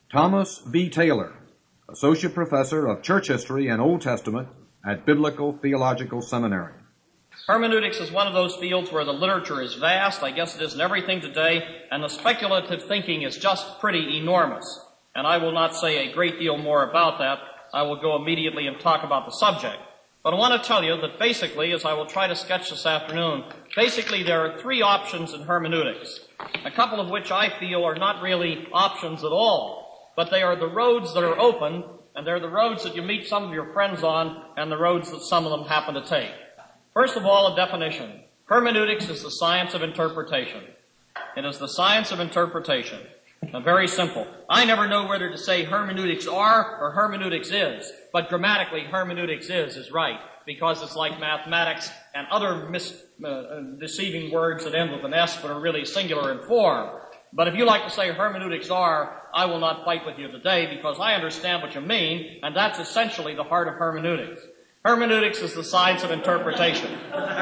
Thomas B. Taylor, Associate Professor of Church History and Old Testament at Biblical Theological Seminary. Hermeneutics is one of those fields where the literature is vast. I guess it is in everything today, and the speculative thinking is just pretty enormous. And I will not say a great deal more about that. I will go immediately and talk about the subject. But I want to tell you that basically, as I will try to sketch this afternoon, basically there are three options in hermeneutics, a couple of which I feel are not really options at all, but they are the roads that are open, and they're the roads that you meet some of your friends on, and the roads that some of them happen to take. First of all, a definition. Hermeneutics is the science of interpretation. It is the science of interpretation. Now, very simple. I never know whether to say hermeneutics are or hermeneutics is, but grammatically hermeneutics is right, because it's like mathematics and other deceiving words that end with an S but are really singular in form. But if you like to say hermeneutics are, I will not fight with you today because I understand what you mean, and that's essentially the heart of hermeneutics. Hermeneutics is the science of interpretation.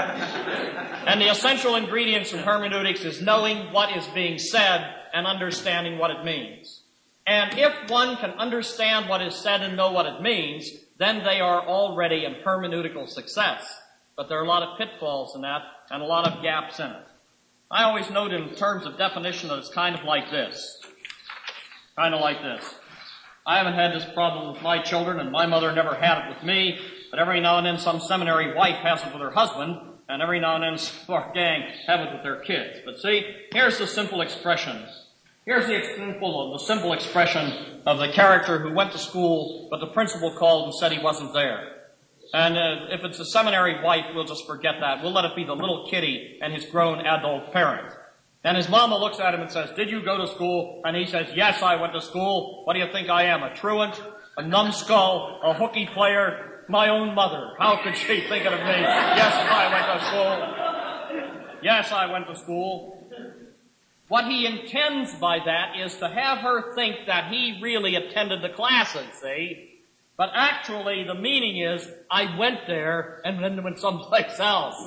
And the essential ingredients in hermeneutics is knowing what is being said and understanding what it means. And if one can understand what is said and know what it means, then they are already in hermeneutical success. But there are a lot of pitfalls in that and a lot of gaps in it. I always note in terms of definition that it's kind of like this. Kind of like this. I haven't had this problem with my children, and my mother never had it with me, but every now and then some seminary wife has it with her husband, and every now and then some gang have it with their kids. But see, here's the simple expression. Here's the simple expression of the character who went to school, but the principal called and said he wasn't there. And if it's a seminary wife, we'll just forget that. We'll let it be the little kitty and his grown adult parent. And his mama looks at him and says, "Did you go to school?" And he says, "Yes, I went to school. What do you think I am, a truant, a numbskull, a hooky player? My own mother. How could she think of me? Yes, I went to school. Yes, I went to school." What he intends by that is to have her think that he really attended the classes, see? But actually the meaning is, I went there and then went someplace else.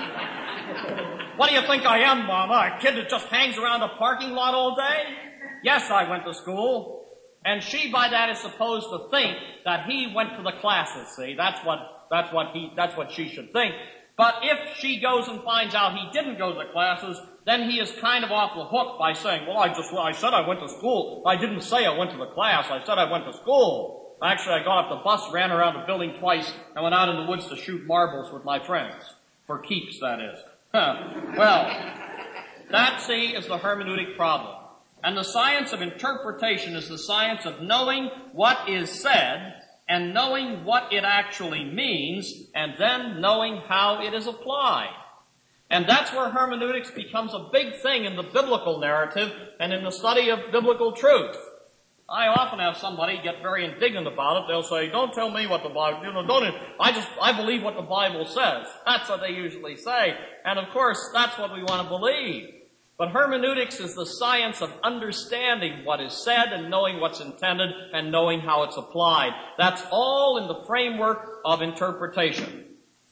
What do you think I am, Mama? A kid that just hangs around a parking lot all day? Yes, I went to school. And she by that is supposed to think that he went to the classes, see? That's what she should think. But if she goes and finds out he didn't go to the classes, then he is kind of off the hook by saying, "Well, I said I went to school. I didn't say I went to the class. I said I went to school. Actually, I got off the bus, ran around the building twice, and went out in the woods to shoot marbles with my friends. For keeps, that is." Well, that, see, is the hermeneutic problem. And the science of interpretation is the science of knowing what is said and knowing what it actually means, and then knowing how it is applied. And that's where hermeneutics becomes a big thing in the biblical narrative and in the study of biblical truth. I often have somebody get very indignant about it. They'll say, "Don't tell me what the Bible, I believe what the Bible says." That's what they usually say. And of course, that's what we want to believe. But hermeneutics is the science of understanding what is said and knowing what's intended and knowing how it's applied. That's all in the framework of interpretation.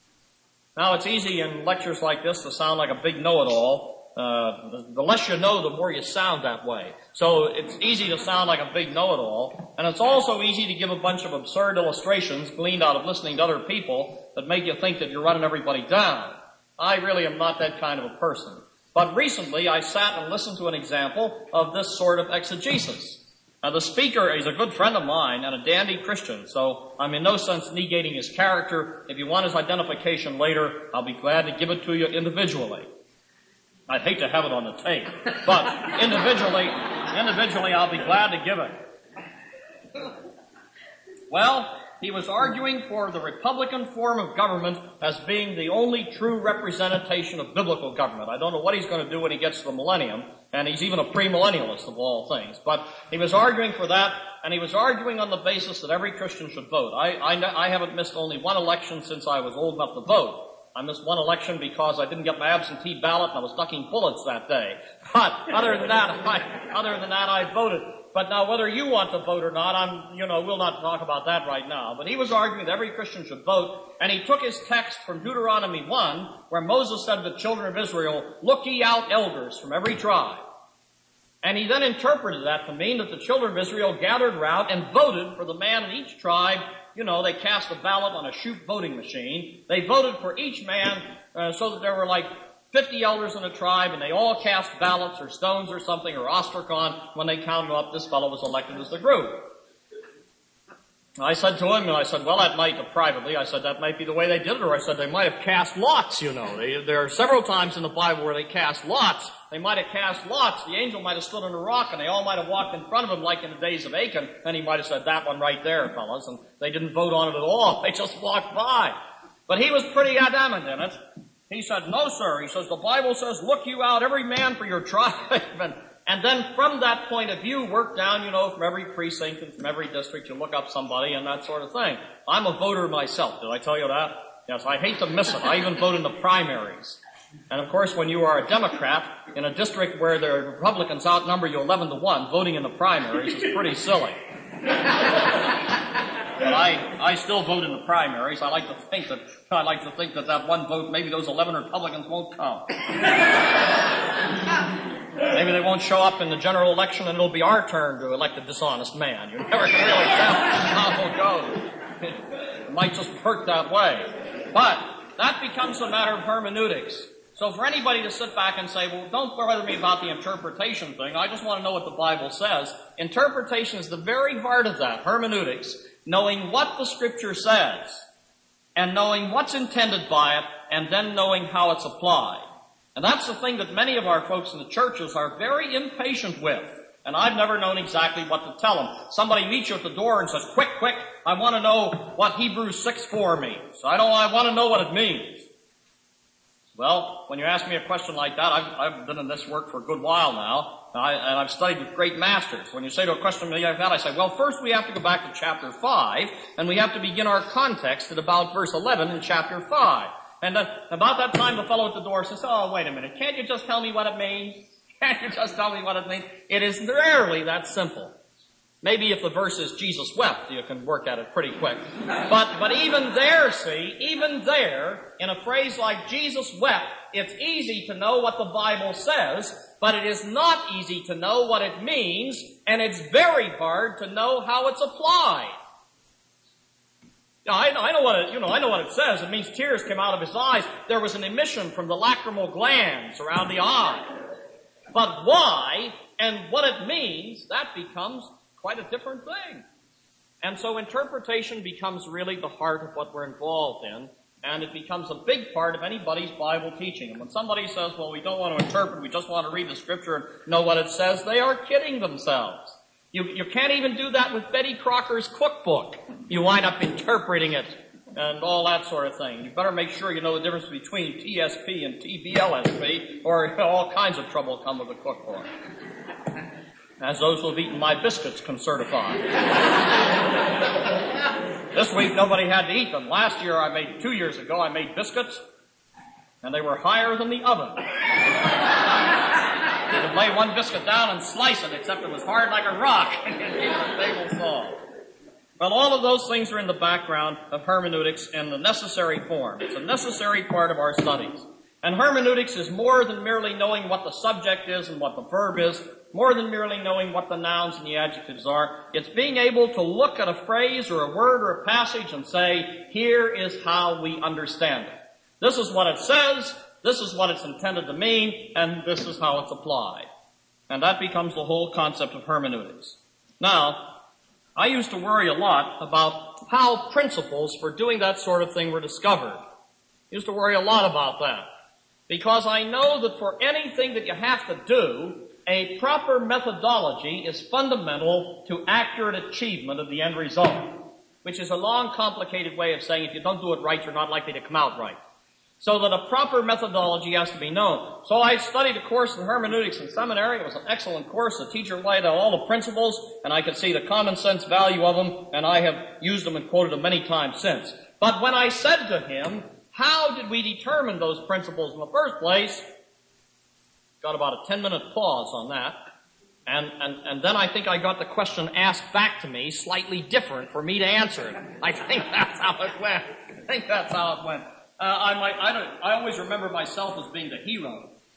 Now, it's easy in lectures like this to sound like a big know-it-all. The less you know, the more you sound that way. So it's easy to sound like a big know-it-all. And it's also easy to give a bunch of absurd illustrations gleaned out of listening to other people that make you think that you're running everybody down. I really am not that kind of a person. But recently I sat and listened to an example of this sort of exegesis. Now the speaker is a good friend of mine and a dandy Christian, so I'm in no sense negating his character. If you want his identification later, I'll be glad to give it to you individually. I'd hate to have it on the tape, but individually I'll be glad to give it. Well, he was arguing for the Republican form of government as being the only true representation of biblical government. I don't know what he's going to do when he gets to the millennium, and he's even a premillennialist of all things. But he was arguing for that, and he was arguing on the basis that every Christian should vote. I haven't missed only one election since I was old enough to vote. I missed one election because I didn't get my absentee ballot and I was ducking bullets that day. But other than that, I voted. But now whether you want to vote or not, we'll not talk about that right now. But he was arguing that every Christian should vote, and he took his text from Deuteronomy 1, where Moses said to the children of Israel, "Look ye out elders from every tribe." And he then interpreted that to mean that the children of Israel gathered around and voted for the man in each tribe. You know, they cast a ballot on a chute voting machine. They voted for each man so that there were like 50 elders in a tribe, and they all cast ballots or stones or something or ostracon. When they counted them up, this fellow was elected as the group. I said to him, well, that might, privately, I said that might be the way they did it, or I said they might have cast lots, you know. There are several times in the Bible where they cast lots. They might have cast lots. The angel might have stood on a rock, and they all might have walked in front of him like in the days of Achan, and he might have said, that one right there, fellas, and they didn't vote on it at all. They just walked by. But he was pretty adamant in it. He said, no, sir. He says, the Bible says, look you out, every man for your tribe. And then from that point of view, work down, you know, from every precinct and from every district, you look up somebody and that sort of thing. I'm a voter myself. Did I tell you that? Yes, I hate to miss it. I even vote in the primaries. And of course, when you are a Democrat in a district where the Republicans outnumber you 11-1, voting in the primaries is pretty silly. But I still vote in the primaries. I like to think that one vote, maybe those 11 Republicans won't count. Maybe they won't show up in the general election and it'll be our turn to elect a dishonest man. You never can really tell how it'll go. It might just work that way. But that becomes a matter of hermeneutics. So for anybody to sit back and say, well, don't bother me about the interpretation thing. I just want to know what the Bible says. Interpretation is the very heart of that, hermeneutics. Knowing what the Scripture says, and knowing what's intended by it, and then knowing how it's applied. And that's the thing that many of our folks in the churches are very impatient with. And I've never known exactly what to tell them. Somebody meets you at the door and says, quick, I want to know what Hebrews 6:4 means. I want to know what it means. Well, when you ask me a question like that, I've been in this work for a good while now, and I've studied with great masters. When you say to a question like that, I say, well, first we have to go back to chapter 5, and we have to begin our context at about verse 11 in chapter 5. And then about that time, the fellow at the door says, oh, wait a minute, can't you just tell me what it means? Can't you just tell me what it means? It is rarely that simple. Maybe if the verse is Jesus wept, you can work at it pretty quick. But even there, in a phrase like Jesus wept, it's easy to know what the Bible says, but it is not easy to know what it means, and it's very hard to know how it's applied. Now, I know what it says. It means tears came out of his eyes. There was an emission from the lacrimal glands around the eye. But why and what it means, that becomes quite a different thing. And so interpretation becomes really the heart of what we're involved in, and it becomes a big part of anybody's Bible teaching. And when somebody says, well, we don't want to interpret, we just want to read the Scripture and know what it says, they are kidding themselves. You can't even do that with Betty Crocker's cookbook. You wind up interpreting it and all that sort of thing. You better make sure you know the difference between TSP and TBLSP, or all kinds of trouble will come with a cookbook. As those who have eaten my biscuits can certify. This week nobody had to eat them. 2 years ago, I made biscuits, and they were higher than the oven. You could lay one biscuit down and slice it, except it was hard like a rock. Table saw. Well, all of those things are in the background of hermeneutics in the necessary form. It's a necessary part of our studies. And hermeneutics is more than merely knowing what the subject is and what the verb is, more than merely knowing what the nouns and the adjectives are. It's being able to look at a phrase or a word or a passage and say, here is how we understand it. This is what it says, this is what it's intended to mean, and this is how it's applied. And that becomes the whole concept of hermeneutics. Now, I used to worry a lot about how principles for doing that sort of thing were discovered. I used to worry a lot about that. Because I know that for anything that you have to do, a proper methodology is fundamental to accurate achievement of the end result, which is a long, complicated way of saying if you don't do it right, you're not likely to come out right. So that a proper methodology has to be known. So I studied a course in hermeneutics in seminary. It was an excellent course. The teacher laid out all the principles, and I could see the common sense value of them, and I have used them and quoted them many times since. But when I said to him, how did we determine those principles in the first place? Got about a 10-minute pause on that. And then I think I got the question asked back to me slightly different for me to answer it. I think that's how it went. I always remember myself as being the hero.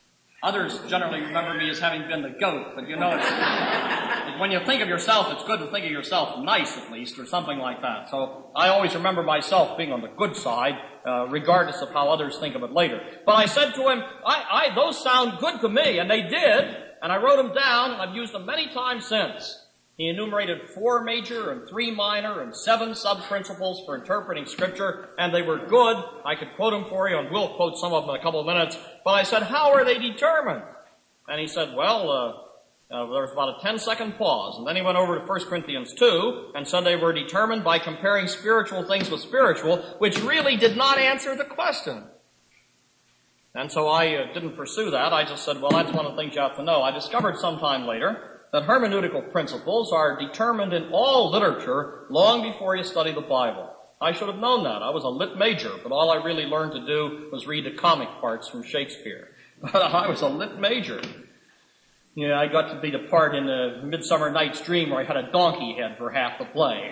Others generally remember me as having been the goat, but you know, when you think of yourself, it's good to think of yourself nice at least, or something like that. So I always remember myself being on the good side, regardless of how others think of it later. But I said to him, those sound good to me, and they did, and I wrote them down, and I've used them many times since. He enumerated 4 major and 3 minor and 7 sub-principles for interpreting Scripture, and they were good. I could quote them for you, and we'll quote some of them in a couple of minutes. But I said, how are they determined? And he said, well, there was about a 10-second pause. And then he went over to 1 Corinthians 2 and said they were determined by comparing spiritual things with spiritual, which really did not answer the question. And so I didn't pursue that. I just said, well, that's one of the things you have to know. I discovered sometime later that hermeneutical principles are determined in all literature long before you study the Bible. I should have known that. I was a lit major, but all I really learned to do was read the comic parts from Shakespeare. But I was a lit major. Yeah, I got to be the part in the Midsummer Night's Dream where I had a donkey head for half the play.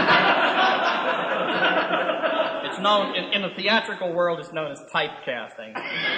It's known, in the theatrical world, it's known as typecasting.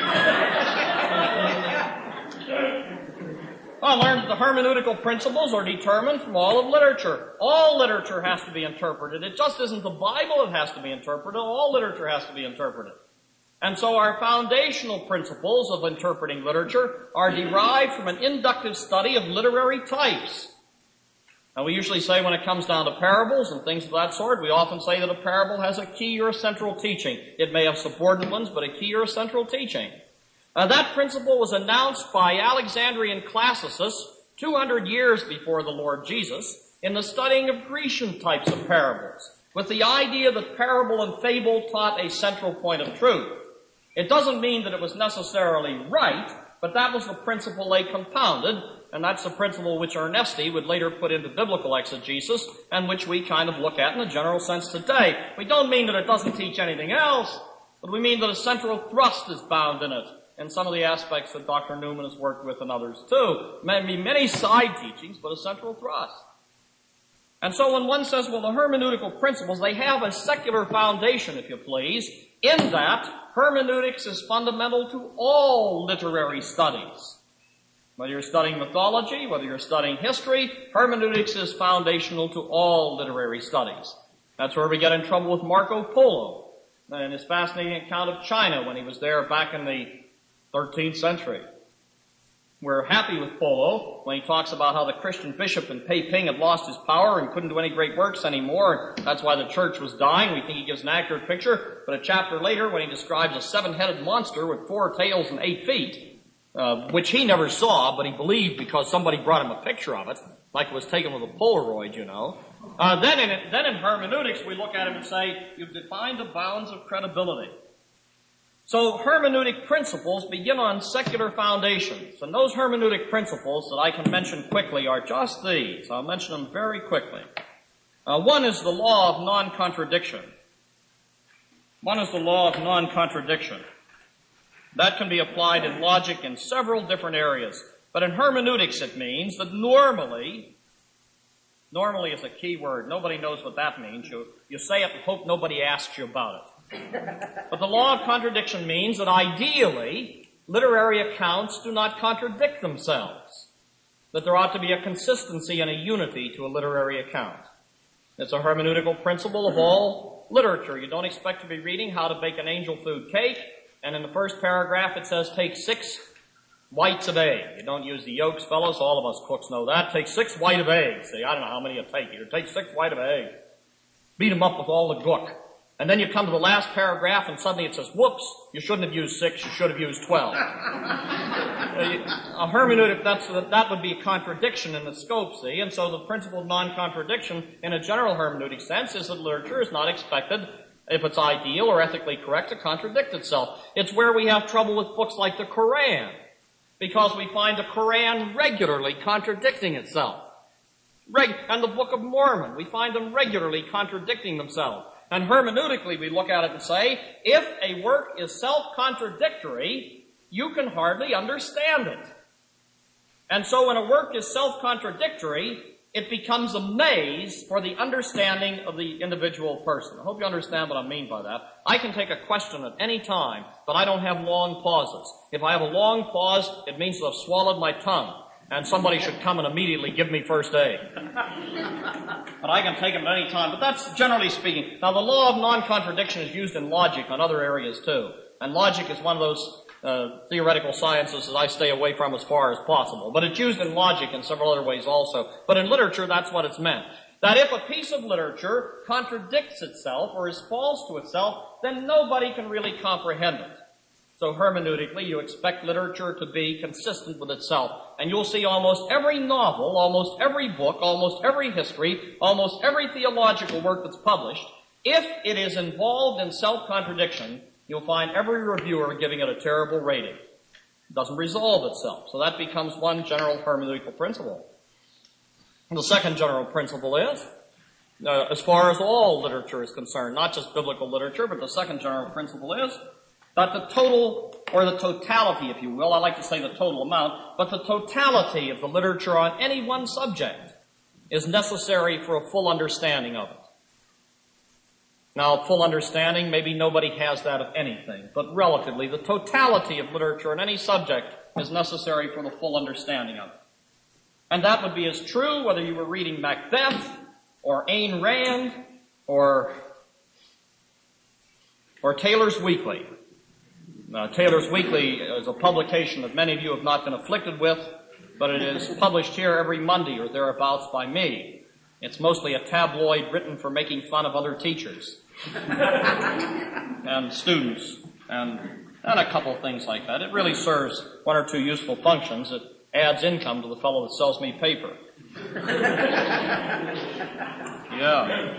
I learned that the hermeneutical principles are determined from all of literature. All literature has to be interpreted. It just isn't the Bible that has to be interpreted. All literature has to be interpreted. And so our foundational principles of interpreting literature are derived from an inductive study of literary types. Now we usually say when it comes down to parables and things of that sort, we often say that a parable has a key or a central teaching. It may have subordinate ones, but a key or a central teaching. That principle was announced by Alexandrian classicists 200 years before the Lord Jesus in the studying of Grecian types of parables, with the idea that parable and fable taught a central point of truth. It doesn't mean that it was necessarily right, but that was the principle they compounded, and that's the principle which Ernesti would later put into biblical exegesis, and which we kind of look at in a general sense today. We don't mean that it doesn't teach anything else, but we mean that a central thrust is bound in it. And some of the aspects that Dr. Newman has worked with and others too. Maybe many side teachings, but a central thrust. And so when one says, well, the hermeneutical principles, they have a secular foundation, if you please, in that hermeneutics is fundamental to all literary studies. Whether you're studying mythology, whether you're studying history, hermeneutics is foundational to all literary studies. That's where we get in trouble with Marco Polo and his fascinating account of China when he was there back in the 13th century. We're happy with Polo when he talks about how the Christian bishop in Peiping had lost his power and couldn't do any great works anymore. That's why the church was dying. We think he gives an accurate picture. But a chapter later, when he describes a 7-headed monster with 4 tails and 8 feet, which he never saw, but he believed because somebody brought him a picture of it, like it was taken with a Polaroid, you know. Then in hermeneutics, we look at it and say, you've defined the bounds of credibility. So hermeneutic principles begin on secular foundations, and those hermeneutic principles that I can mention quickly are just these. I'll mention them very quickly. One is the law of non-contradiction. That can be applied in logic in several different areas, but in hermeneutics it means that normally is a key word. Nobody knows what that means. You say it and hope nobody asks you about it. But the law of contradiction means that ideally, literary accounts do not contradict themselves. That there ought to be a consistency and a unity to a literary account. It's a hermeneutical principle of all literature. You don't expect to be reading how to bake an angel food cake, and in the first paragraph it says take 6 whites of egg. You don't use the yolks, fellows. All of us cooks know that. Take 6 white of eggs. Say, I don't know how many you take. You take 6 white of egg. Beat them up with all the gook. And then you come to the last paragraph and suddenly it says, whoops, you shouldn't have used 6, you should have used 12. A hermeneutic, that would be a contradiction in the scope, see? And so the principle of non-contradiction in a general hermeneutic sense is that literature is not expected, if it's ideal or ethically correct, to contradict itself. It's where we have trouble with books like the Koran, because we find the Koran regularly contradicting itself. And the Book of Mormon, we find them regularly contradicting themselves. And hermeneutically, we look at it and say, if a work is self-contradictory, you can hardly understand it. And so when a work is self-contradictory, it becomes a maze for the understanding of the individual person. I hope you understand what I mean by that. I can take a question at any time, but I don't have long pauses. If I have a long pause, it means that I've swallowed my tongue, and somebody should come and immediately give me first aid. But I can take them at any time. But that's generally speaking. Now, the law of non-contradiction is used in logic on other areas too. And logic is one of those theoretical sciences that I stay away from as far as possible. But it's used in logic in several other ways also. But in literature, that's what it's meant. That if a piece of literature contradicts itself or is false to itself, then nobody can really comprehend it. So hermeneutically, you expect literature to be consistent with itself. And you'll see almost every novel, almost every book, almost every history, almost every theological work that's published, if it is involved in self-contradiction, you'll find every reviewer giving it a terrible rating. It doesn't resolve itself. So that becomes one general hermeneutical principle. And the second general principle is, as far as all literature is concerned, not just biblical literature, but the second general principle is that the total, or the totality, if you will, I like to say the total amount, but the totality of the literature on any one subject is necessary for a full understanding of it. Now, full understanding, maybe nobody has that of anything, but relatively, the totality of literature on any subject is necessary for the full understanding of it. And that would be as true whether you were reading Macbeth, or Ayn Rand, or Taylor's Weekly. Taylor's Weekly is a publication that many of you have not been afflicted with, but it is published here every Monday or thereabouts by me. It's mostly a tabloid written for making fun of other teachers and students and a couple of things like that. It really serves one or two useful functions. It adds income to the fellow that sells me paper. Yeah.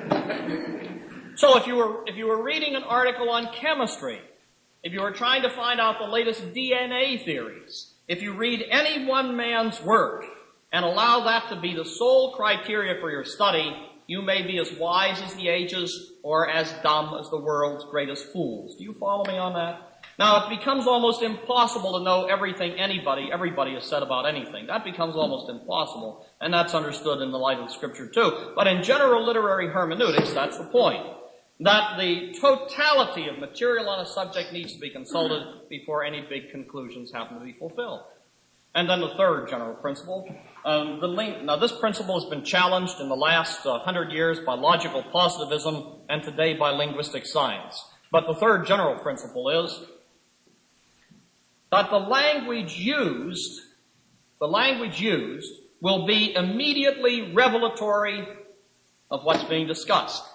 So if you were reading an article on chemistry, if you were trying to find out the latest DNA theories, if you read any one man's work and allow that to be the sole criteria for your study, you may be as wise as the ages or as dumb as the world's greatest fools. Do you follow me on that? Now, it becomes almost impossible to know everything everybody has said about anything. That becomes almost impossible, and that's understood in the light of the Scripture too. But in general literary hermeneutics, that's the point. That the totality of material on a subject needs to be consulted before any big conclusions happen to be fulfilled. And then the third general principle, now this principle has been challenged in the last 100 years by logical positivism and today by linguistic science. But the third general principle is that the language used will be immediately revelatory of what's being discussed.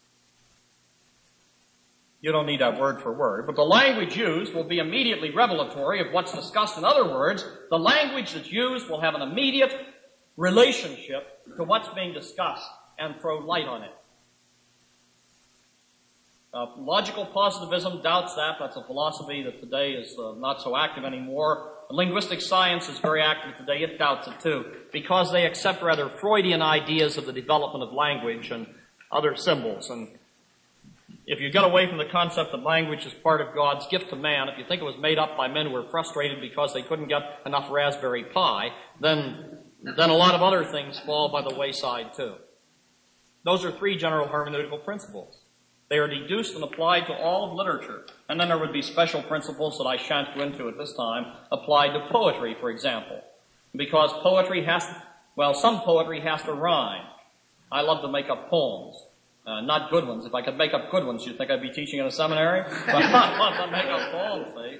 You don't need that word for word, but the language used will be immediately revelatory of what's discussed. In other words, the language that's used will have an immediate relationship to what's being discussed and throw light on it. Logical positivism doubts that. That's a philosophy that today is not so active anymore. Linguistic science is very active today. It doubts it too, because they accept rather Freudian ideas of the development of language and other symbols. And if you get away from the concept that language is part of God's gift to man, if you think it was made up by men who were frustrated because they couldn't get enough Raspberry Pi, then a lot of other things fall by the wayside too. Those are three general hermeneutical principles. They are deduced and applied to all of literature. And then there would be special principles that I shan't go into at this time, applied to poetry, for example. Because some poetry has to rhyme. I love to make up poems. Not good ones. If I could make up good ones, you'd think I'd be teaching in a seminary. But I love to make up poems, see.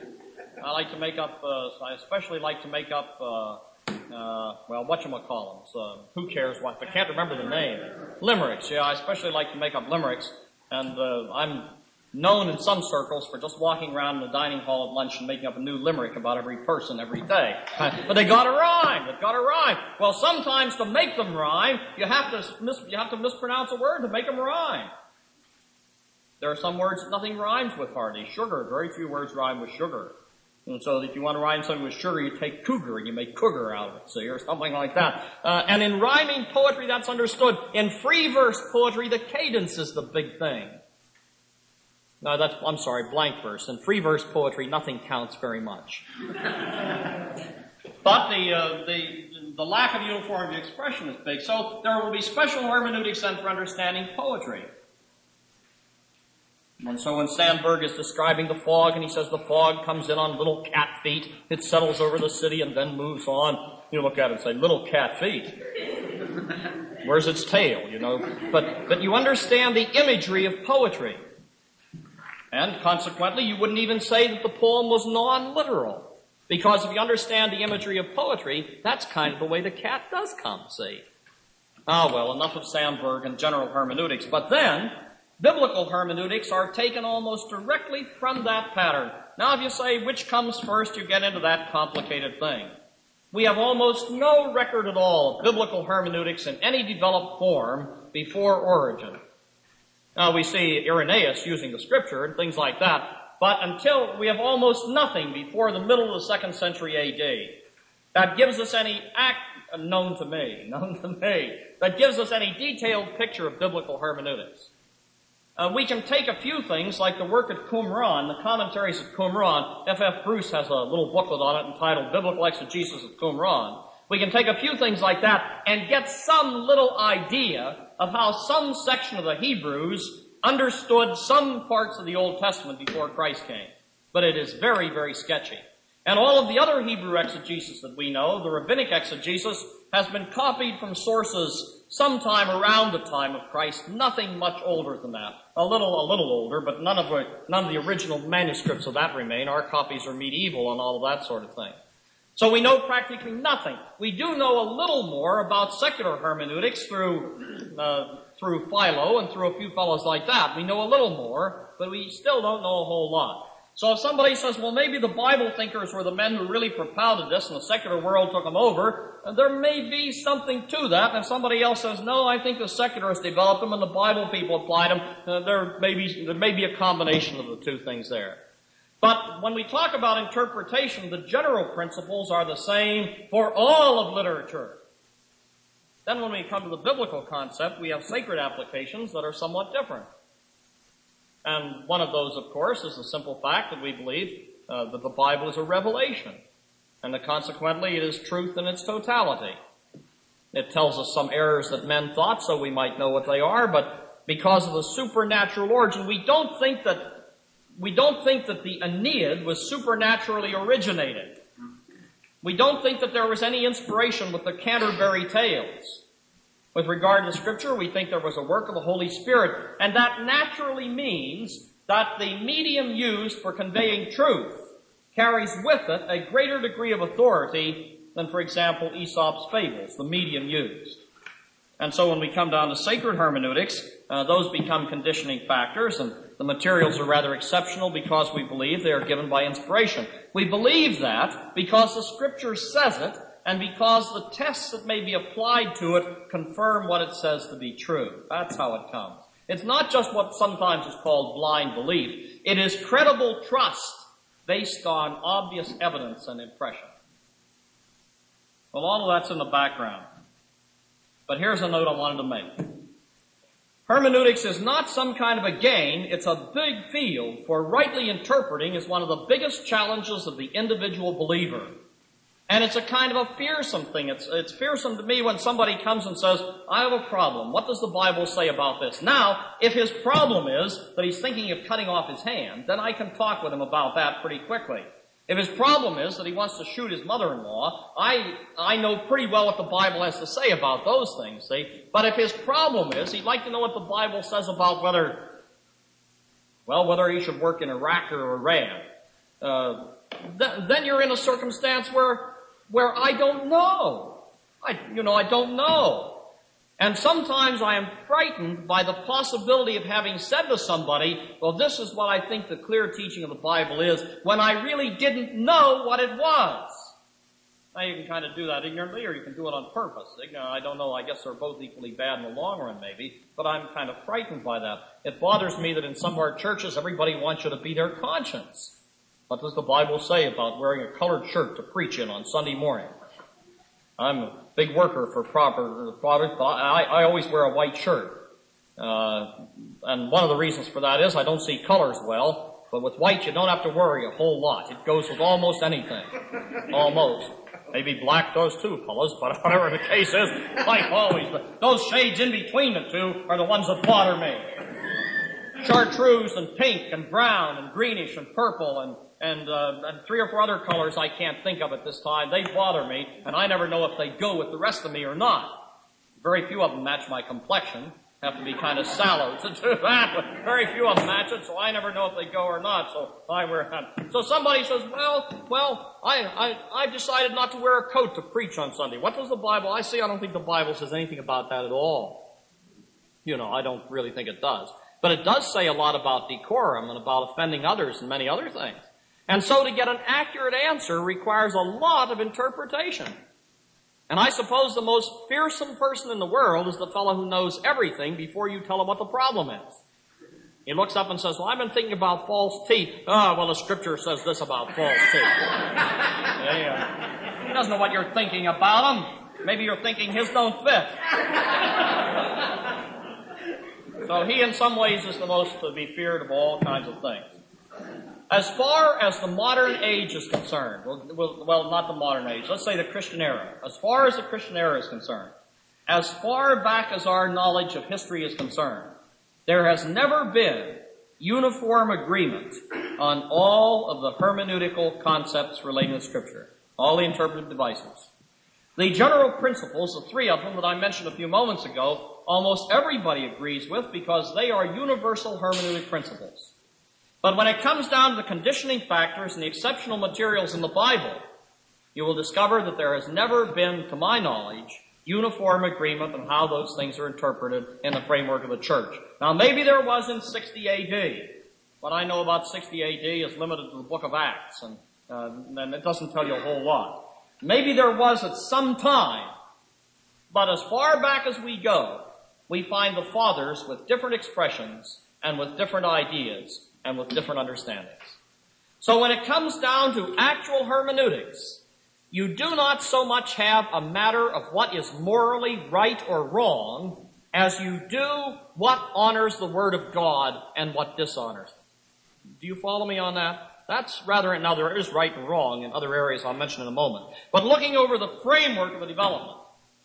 I especially like to make up, whatchamacallums. Who cares what? I can't remember the name. Limericks, yeah. I especially like to make up limericks. And I'm known in some circles for just walking around in the dining hall at lunch and making up a new limerick about every person every day. But they gotta rhyme. They've gotta rhyme. Well, sometimes to make them rhyme, you have to mispronounce a word to make them rhyme. There are some words that nothing rhymes with hardly. Sugar, very few words rhyme with sugar. And so if you want to rhyme something with sugar, you take cougar and you make cougar out of it, see, or something like that. And in rhyming poetry, that's understood. In free verse poetry, the cadence is the big thing. Blank verse. In free verse poetry, nothing counts very much. But the lack of uniformity of expression is big. So there will be special hermeneutics then for understanding poetry. And so when Sandberg is describing the fog, and he says the fog comes in on little cat feet, it settles over the city and then moves on, you look at it and say, little cat feet. Where's its tail, you know? But you understand the imagery of poetry. And consequently, you wouldn't even say that the poem was non-literal. Because if you understand the imagery of poetry, that's kind of the way the cat does come, see? Ah, well, enough of Sandberg and general hermeneutics. But then, biblical hermeneutics are taken almost directly from that pattern. Now, if you say which comes first, you get into that complicated thing. We have almost no record at all of biblical hermeneutics in any developed form before Origen. Now, we see Irenaeus using the scripture and things like that, but until we have almost nothing before the middle of the 2nd century A.D. that gives us any known to me, that gives us any detailed picture of biblical hermeneutics. We can take a few things like the work of Qumran, the commentaries of Qumran. F.F. Bruce has a little booklet on it entitled Biblical Exegesis of Qumran. We can take a few things like that and get some little idea of how some section of the Hebrews understood some parts of the Old Testament before Christ came. But it is very, very sketchy. And all of the other Hebrew exegesis that we know, the rabbinic exegesis, has been copied from sources sometime around the time of Christ, nothing much older than that. A little older, but none of the original manuscripts of that remain. Our copies are medieval and all of that sort of thing. So we know practically nothing. We do know a little more about secular hermeneutics through Philo and through a few fellows like that. We know a little more, but we still don't know a whole lot. So if somebody says, well, maybe the Bible thinkers were the men who really propounded this and the secular world took them over, there may be something to that. And if somebody else says, no, I think the secularists developed them and the Bible people applied them, there may be a combination of the two things there. But when we talk about interpretation, the general principles are the same for all of literature. Then when we come to the biblical concept, we have sacred applications that are somewhat different. And one of those, of course, is the simple fact that we believe that the Bible is a revelation, and that consequently it is truth in its totality. It tells us some errors that men thought, so we might know what they are, but because of the supernatural origin, we don't think that the Aeneid was supernaturally originated. We don't think that there was any inspiration with the Canterbury Tales. With regard to Scripture, we think there was a work of the Holy Spirit, and that naturally means that the medium used for conveying truth carries with it a greater degree of authority than, for example, Aesop's fables, the medium used. And so when we come down to sacred hermeneutics, those become conditioning factors, and the materials are rather exceptional because we believe they are given by inspiration. We believe that because the Scripture says it, and because the tests that may be applied to it confirm what it says to be true. That's how it comes. It's not just what sometimes is called blind belief. It is credible trust based on obvious evidence and impression. Well, all of that's in the background. But here's a note I wanted to make. Hermeneutics is not some kind of a game. It's a big field, for rightly interpreting is one of the biggest challenges of the individual believer. And it's a kind of a fearsome thing. It's fearsome to me when somebody comes and says, I have a problem. What does the Bible say about this? Now, if his problem is that he's thinking of cutting off his hand, then I can talk with him about that pretty quickly. If his problem is that he wants to shoot his mother-in-law, I know pretty well what the Bible has to say about those things, see? But if his problem is he'd like to know what the Bible says about whether he should work in Iraq or Iran, then you're in a circumstance where I don't know. I don't know. And sometimes I am frightened by the possibility of having said to somebody, well, this is what I think the clear teaching of the Bible is, when I really didn't know what it was. Now, you can kind of do that ignorantly, or you can do it on purpose. I don't know. I guess they're both equally bad in the long run, maybe. But I'm kind of frightened by that. It bothers me that in some of our churches, everybody wants you to be their conscience. What does the Bible say about wearing a colored shirt to preach in on Sunday morning? I'm a big worker for I always wear a white shirt. And one of the reasons for that is I don't see colors well, but with white you don't have to worry a whole lot. It goes with almost anything. Almost. Maybe black does too, fellas, but whatever the case is, like always, those shades in between the two are the ones that bother me. Chartreuse and pink and brown and greenish and purple and 3 or 4 other colors I can't think of at this time. They bother me, and I never know if they go with the rest of me or not. Very few of them match my complexion. Have to be kind of sallow to do that, but very few of them match it, so I never know if they go or not, so I wear that. So somebody says, well, I've decided not to wear a coat to preach on Sunday. What does the Bible, I don't think the Bible says anything about that at all. I don't really think it does. But it does say a lot about decorum and about offending others and many other things. And so to get an accurate answer requires a lot of interpretation. And I suppose the most fearsome person in the world is the fellow who knows everything before you tell him what the problem is. He looks up and says, well, I've been thinking about false teeth. Oh, well, the scripture says this about false teeth. He doesn't know what you're thinking about him. Maybe you're thinking his don't fit. So he in some ways is the most to be feared of all kinds of things. As far as the modern age is concerned, well, not the modern age, let's say the Christian era. As far as the Christian era is concerned, as far back as our knowledge of history is concerned, there has never been uniform agreement on all of the hermeneutical concepts relating to Scripture, all the interpretive devices. The general principles, the 3 of them that I mentioned a few moments ago, almost everybody agrees with because they are universal hermeneutic principles. But when it comes down to the conditioning factors and the exceptional materials in the Bible, you will discover that there has never been, to my knowledge, uniform agreement on how those things are interpreted in the framework of the church. Now, maybe there was in 60 A.D. What I know about 60 A.D. is limited to the book of Acts, and it doesn't tell you a whole lot. Maybe there was at some time, but as far back as we go, we find the fathers with different expressions and with different ideas and with different understandings. So when it comes down to actual hermeneutics, you do not so much have a matter of what is morally right or wrong as you do what honors the Word of God and what dishonors it. Do you follow me on that? That's rather, now there is right and wrong in other areas I'll mention in a moment. But looking over the framework of the development,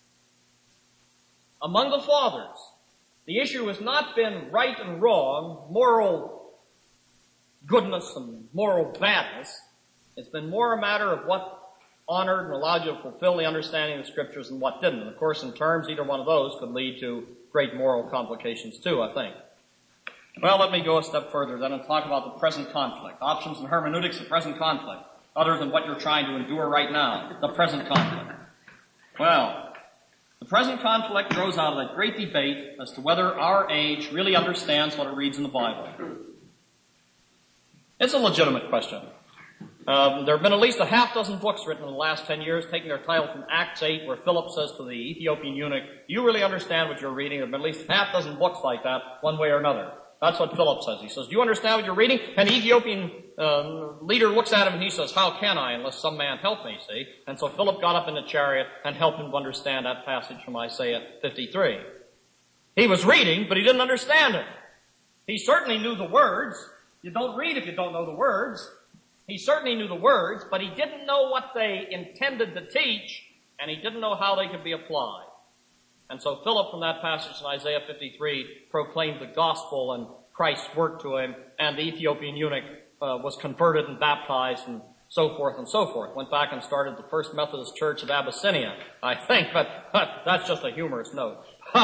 among the fathers, the issue has not been right and wrong, moral goodness and moral badness. It's been more a matter of what honored and allowed you to fulfill the understanding of the Scriptures and what didn't. And of course, in terms, either one of those could lead to great moral complications too, I think. Well, let me go a step further then and talk about the present conflict. Options and hermeneutics of present conflict, other than what you're trying to endure right now, the present conflict. Well, the present conflict grows out of that great debate as to whether our age really understands what it reads in the Bible. It's a legitimate question. There have been at least a half dozen books written in the last 10 years taking their title from Acts 8, where Philip says to the Ethiopian eunuch, do you really understand what you're reading? There have been at least half dozen books like that, one way or another. That's what Philip says. He says, do you understand what you're reading? And the Ethiopian leader looks at him and he says, how can I unless some man help me, see? And so Philip got up in the chariot and helped him to understand that passage from Isaiah 53. He was reading, but he didn't understand it. He certainly knew the words. You don't read if you don't know the words. He certainly knew the words, but he didn't know what they intended to teach, and he didn't know how they could be applied. And so Philip, from that passage in Isaiah 53, proclaimed the gospel and Christ's work to him, and the Ethiopian eunuch was converted and baptized and so forth and so forth. Went back and started the First Methodist Church of Abyssinia, I think, but that's just a humorous note.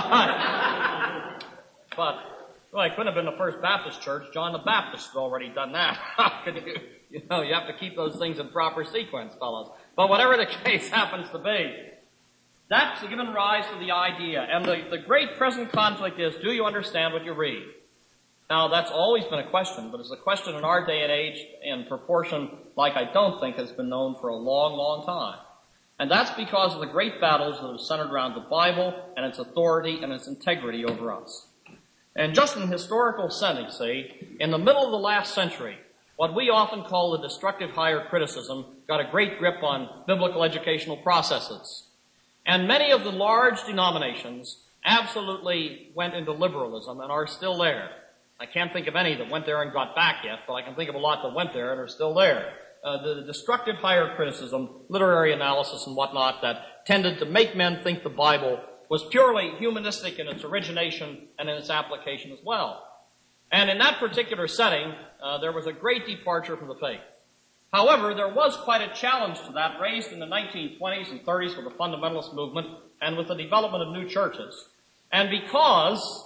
But well, it couldn't have been the First Baptist Church. John the Baptist had already done that. How could you have to keep those things in proper sequence, fellows. But whatever the case happens to be, that's given rise to the idea. And the great present conflict is, do you understand what you read? Now, that's always been a question, but it's a question in our day and age in proportion like I don't think has been known for a long, long time. And that's because of the great battles that have centered around the Bible and its authority and its integrity over us. And just in historical sense, see, in the middle of the last century, what we often call the destructive higher criticism got a great grip on biblical educational processes. And many of the large denominations absolutely went into liberalism and are still there. I can't think of any that went there and got back yet, but I can think of a lot that went there and are still there. the destructive higher criticism, literary analysis and whatnot that tended to make men think the Bible was purely humanistic in its origination and in its application as well. And in that particular setting, there was a great departure from the faith. However, there was quite a challenge to that raised in the 1920s and 30s with the fundamentalist movement and with the development of new churches. And because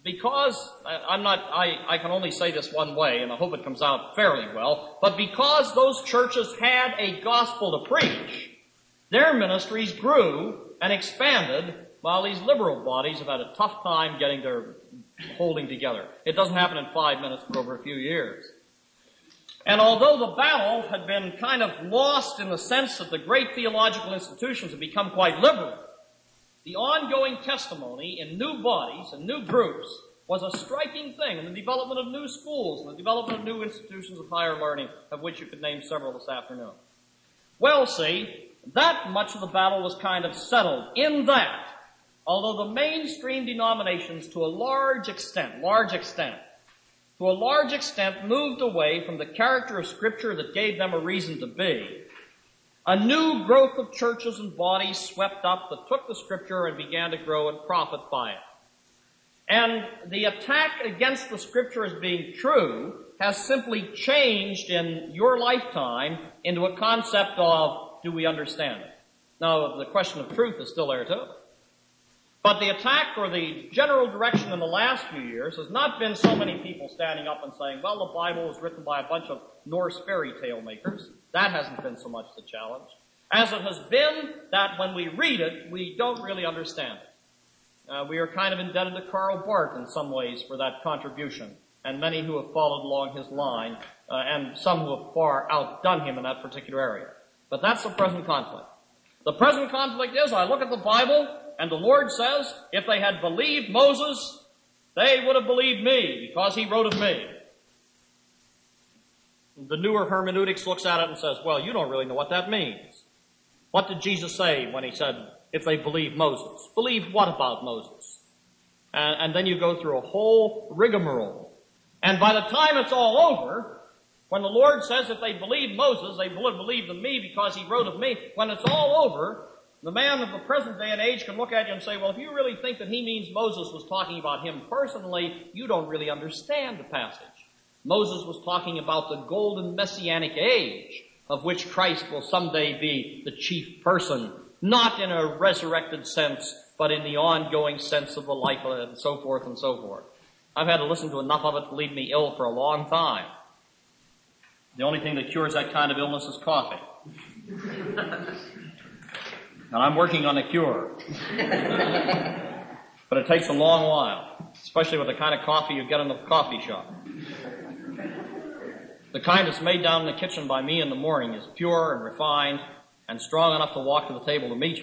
I can only say this one way, and I hope it comes out fairly well, but because those churches had a gospel to preach, their ministries grew and expanded while these liberal bodies have had a tough time getting their holding together. It doesn't happen in 5 minutes, but over a few years. And although the battle had been kind of lost in the sense that the great theological institutions had become quite liberal, the ongoing testimony in new bodies and new groups was a striking thing in the development of new schools and the development of new institutions of higher learning, of which you could name several this afternoon. Well, see, that much of the battle was kind of settled in that, although the mainstream denominations to a large extent, moved away from the character of Scripture that gave them a reason to be, a new growth of churches and bodies swept up that took the Scripture and began to grow and profit by it. And the attack against the Scripture as being true has simply changed in your lifetime into a concept of, do we understand it? Now, the question of truth is still there too. But the attack or the general direction in the last few years has not been so many people standing up and saying, well, the Bible was written by a bunch of Norse fairy tale makers. That hasn't been so much the challenge. As it has been that when we read it, we don't really understand it. We are kind of indebted to Karl Barth in some ways for that contribution, and many who have followed along his line, and some who have far outdone him in that particular area. But that's the present conflict. The present conflict is, I look at the Bible, and the Lord says, if they had believed Moses, they would have believed me, because he wrote of me. The newer hermeneutics looks at it and says, well, you don't really know what that means. What did Jesus say when he said, if they believe Moses? Believe what about Moses? And then you go through a whole rigmarole. And by the time it's all over, when the Lord says if they believe Moses, they would have believed in me because he wrote of me, when it's all over, the man of the present day and age can look at you and say, well, if you really think that he means Moses was talking about him personally, you don't really understand the passage. Moses was talking about the golden messianic age of which Christ will someday be the chief person, not in a resurrected sense, but in the ongoing sense of the life of it, and so forth and so forth. I've had to listen to enough of it to leave me ill for a long time. The only thing that cures that kind of illness is coffee. And I'm working on a cure. But it takes a long while, especially with the kind of coffee you get in the coffee shop. The kind that's made down in the kitchen by me in the morning is pure and refined and strong enough to walk to the table to meet you.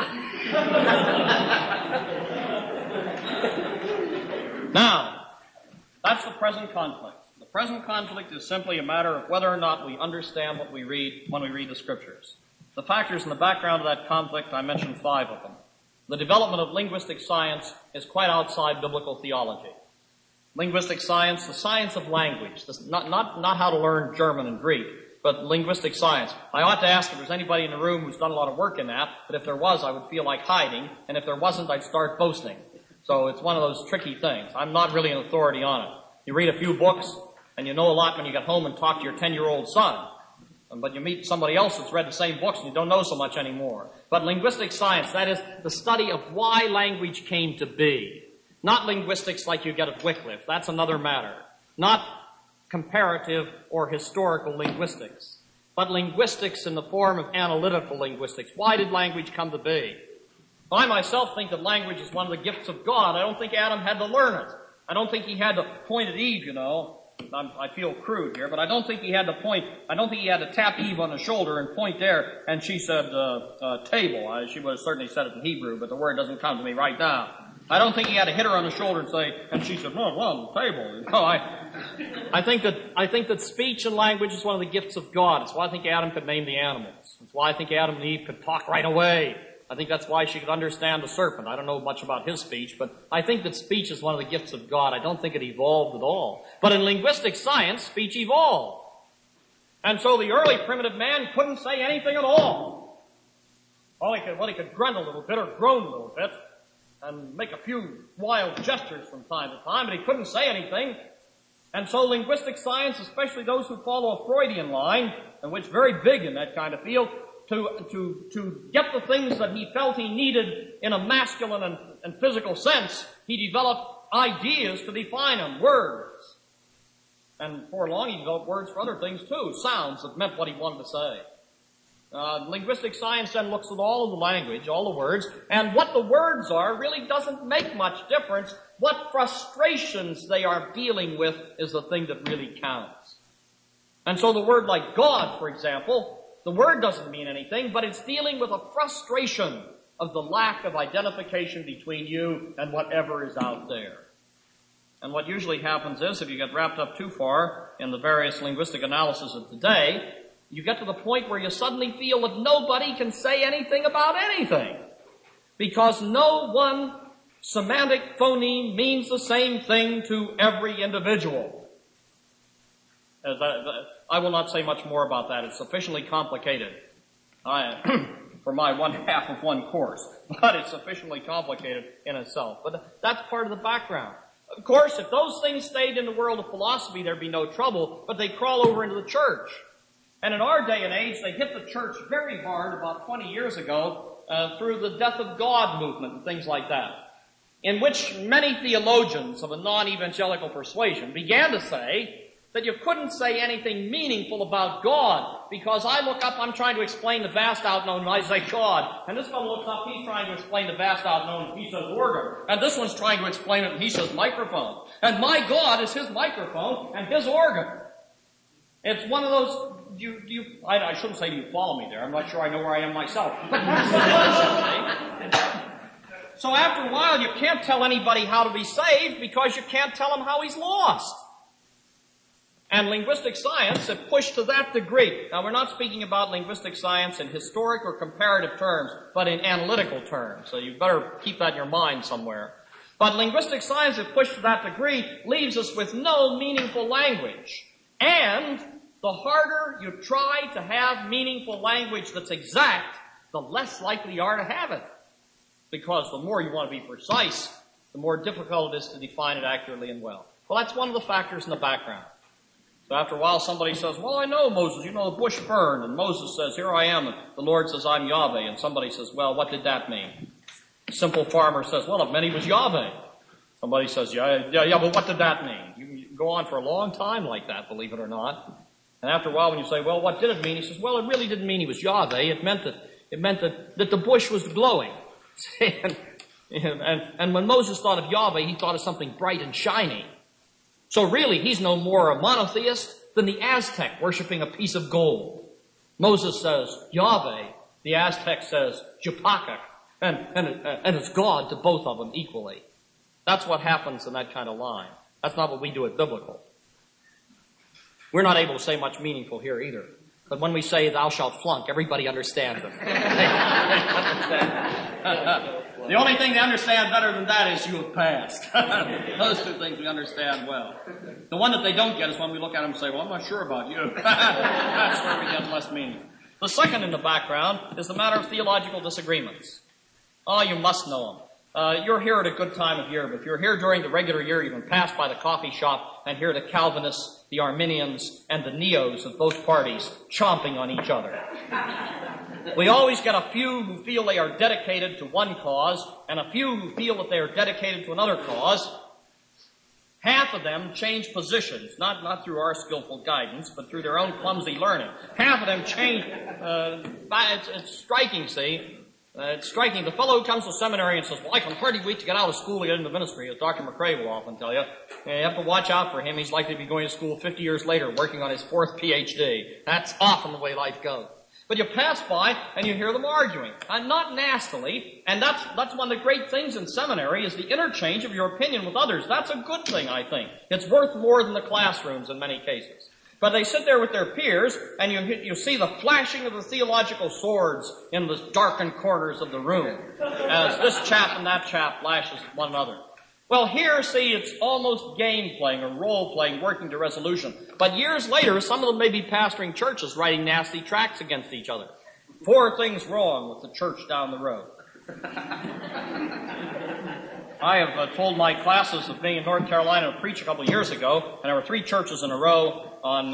Now, that's the present conflict. The present conflict is simply a matter of whether or not we understand what we read when we read the Scriptures. The factors in the background of that conflict, I mentioned 5 of them. The development of linguistic science is quite outside biblical theology. Linguistic science, the science of language, not how to learn German and Greek, but linguistic science. I ought to ask if there's anybody in the room who's done a lot of work in that, but if there was, I would feel like hiding, and if there wasn't, I'd start boasting. So it's one of those tricky things. I'm not really an authority on it. You read a few books, and you know a lot when you get home and talk to your 10-year-old son. But you meet somebody else that's read the same books and you don't know so much anymore. But linguistic science, that is the study of why language came to be. Not linguistics like you get at Wycliffe. That's another matter. Not comparative or historical linguistics. But linguistics in the form of analytical linguistics. Why did language come to be? I myself think that language is one of the gifts of God. I don't think Adam had to learn it. I don't think he had to point at Eve, I feel crude here, but I don't think he had to tap Eve on the shoulder and point there, and she said, table. She would have certainly said it in Hebrew, but the word doesn't come to me right now. I don't think he had to hit her on the shoulder and say, and she said, well, table. I think that speech and language is one of the gifts of God. It's why I think Adam could name the animals. It's why I think Adam and Eve could talk right away. I think that's why she could understand the serpent. I don't know much about his speech, but I think that speech is one of the gifts of God. I don't think it evolved at all. But in linguistic science, speech evolved. And so the early primitive man couldn't say anything at all. He could grunt a little bit or groan a little bit and make a few wild gestures from time to time, but he couldn't say anything. And so linguistic science, especially those who follow a Freudian line, and which is very big in that kind of field, to get the things that he felt he needed in a masculine and physical sense, he developed ideas to define them, words. And for long he developed words for other things too, sounds that meant what he wanted to say. Linguistic science then looks at all of the language, all the words, and what the words are really doesn't make much difference. What frustrations they are dealing with is the thing that really counts. And so the word like God, for example, the word doesn't mean anything, but it's dealing with a frustration of the lack of identification between you and whatever is out there. And what usually happens is, if you get wrapped up too far in the various linguistic analysis of today, you get to the point where you suddenly feel that nobody can say anything about anything. Because no one semantic phoneme means the same thing to every individual. I will not say much more about that. It's sufficiently complicated for my one half of one course. But it's sufficiently complicated in itself. But that's part of the background. Of course, if those things stayed in the world of philosophy, there'd be no trouble, but they crawl over into the church. And in our day and age, they hit the church very hard about 20 years ago through the Death of God movement and things like that, in which many theologians of a non-evangelical persuasion began to say that you couldn't say anything meaningful about God, because I look up, I'm trying to explain the vast unknown, and I say God. And this fellow looks up, he's trying to explain the vast unknown, and he says organ. And this one's trying to explain it, and he says microphone. And my God is his microphone and his organ. It's one of those, I shouldn't say do you follow me there. I'm not sure I know where I am myself. So after a while, you can't tell anybody how to be saved because you can't tell him how he's lost. And linguistic science have pushed to that degree. Now, we're not speaking about linguistic science in historic or comparative terms, but in analytical terms. So you better keep that in your mind somewhere. But linguistic science have pushed to that degree, leaves us with no meaningful language. And the harder you try to have meaningful language that's exact, the less likely you are to have it. Because the more you want to be precise, the more difficult it is to define it accurately and well. Well, that's one of the factors in the background. So after a while somebody says, well, I know Moses, the bush burned, and Moses says, here I am, and the Lord says, I'm Yahweh, and somebody says, well, what did that mean? A simple farmer says, well, it meant he was Yahweh. Somebody says, yeah, but what did that mean? You can go on for a long time like that, believe it or not. And after a while when you say, well, what did it mean? He says, well, it really didn't mean he was Yahweh, it meant that the bush was glowing. and when Moses thought of Yahweh, he thought of something bright and shiny. So really, he's no more a monotheist than the Aztec worshiping a piece of gold. Moses says Yahweh, the Aztec says Chupacabra, and it's God to both of them equally. That's what happens in that kind of line. That's not what we do at Biblical. We're not able to say much meaningful here either. But when we say thou shalt flunk, everybody understands it. The only thing they understand better than that is you have passed. Those two things we understand well. The one that they don't get is when we look at them and say, well, I'm not sure about you. That's where we get less meaning. The second in the background is the matter of theological disagreements. Oh, you must know them. You're here at a good time of year, but if you're here during the regular year, you can pass by the coffee shop and hear the Calvinists, the Arminians, and the Neos of both parties chomping on each other. We always get a few who feel they are dedicated to one cause, and a few who feel that they are dedicated to another cause. Half of them change positions, not through our skillful guidance, but through their own clumsy learning. Half of them change, it's striking, see. It's striking. The fellow who comes to seminary and says, well, I can hardly wait to get out of school to get into ministry, as Dr. McRae will often tell you. You have to watch out for him. He's likely to be going to school 50 years later, working on his 4th PhD. That's often the way life goes. But you pass by and you hear them arguing, and not nastily, and that's one of the great things in seminary is the interchange of your opinion with others. That's a good thing, I think. It's worth more than the classrooms in many cases. But they sit there with their peers, and you see the flashing of the theological swords in the darkened corners of the room, as this chap and that chap lashes at one another. Well, here, see, it's almost game-playing or role-playing, working to resolution. But years later, some of them may be pastoring churches, writing nasty tracts against each other. 4 things wrong with the church down the road. I have told my classes of being in North Carolina to preach a couple of years ago, and there were 3 churches in a row on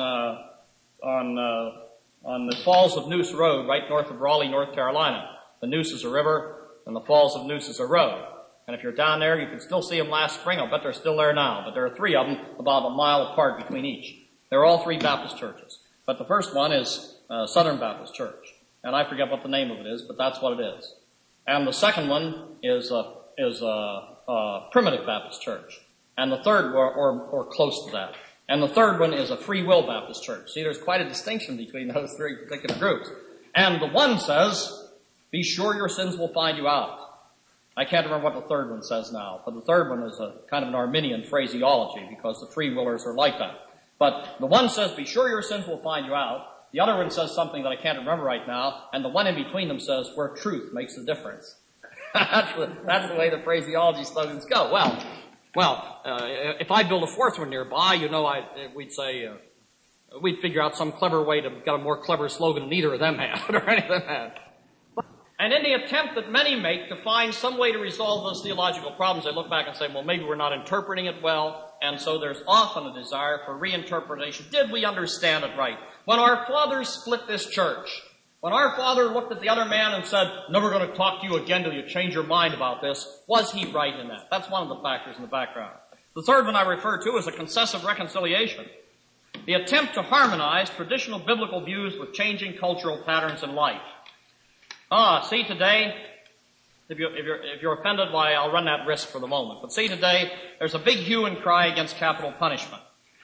the Falls of Neuse Road, right north of Raleigh, North Carolina. The Neuse is a river, and the Falls of Neuse is a road. And if you're down there, you can still see them last spring. I'll bet they're still there now. But there are 3 of them, about a mile apart between each. They're all 3 Baptist churches. But the first one is Southern Baptist Church. And I forget what the name of it is, but that's what it is. And the second one is Primitive Baptist Church. And the third, or close to that. And the third one is a Free Will Baptist Church. See, there's quite a distinction between those 3 particular groups. And the one says, be sure your sins will find you out. I can't remember what the third one says now, but the third one is a kind of an Arminian phraseology because the free willers are like that. But the one says, be sure your sins will find you out. The other one says something that I can't remember right now, and the one in between them says, where truth makes a difference. That's the way the phraseology slogans go. Well, if I build a 4th one nearby, we'd say, we'd figure out some clever way to get a more clever slogan than either of them had, or any of them had. And in the attempt that many make to find some way to resolve those theological problems, they look back and say, well, maybe we're not interpreting it well, and so there's often a desire for reinterpretation. Did we understand it right? When our fathers split this church, when our father looked at the other man and said, never going to talk to you again till you change your mind about this, was he right in that? That's one of the factors in the background. The third one I refer to is a concessive reconciliation. The attempt to harmonize traditional biblical views with changing cultural patterns in life. See today, if you're offended, why, I'll run that risk for the moment. But see today, there's a big hue and cry against capital punishment.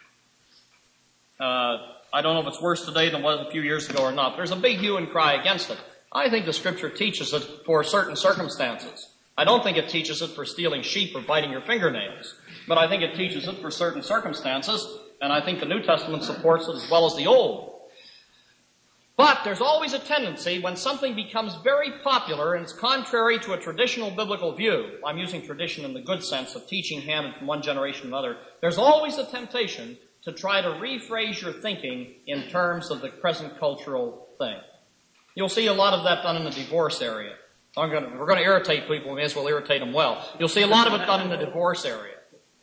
I don't know if it's worse today than it was a few years ago or not, but there's a big hue and cry against it. I think the Scripture teaches it for certain circumstances. I don't think it teaches it for stealing sheep or biting your fingernails, but I think it teaches it for certain circumstances, and I think the New Testament supports it as well as the Old. But there's always a tendency when something becomes very popular and it's contrary to a traditional biblical view. I'm using tradition in the good sense of teaching handed from one generation to another. There's always a temptation to try to rephrase your thinking in terms of the present cultural thing. You'll see a lot of that done in the divorce area. We're going to irritate people. We may as well irritate them well. You'll see a lot of it done in the divorce area.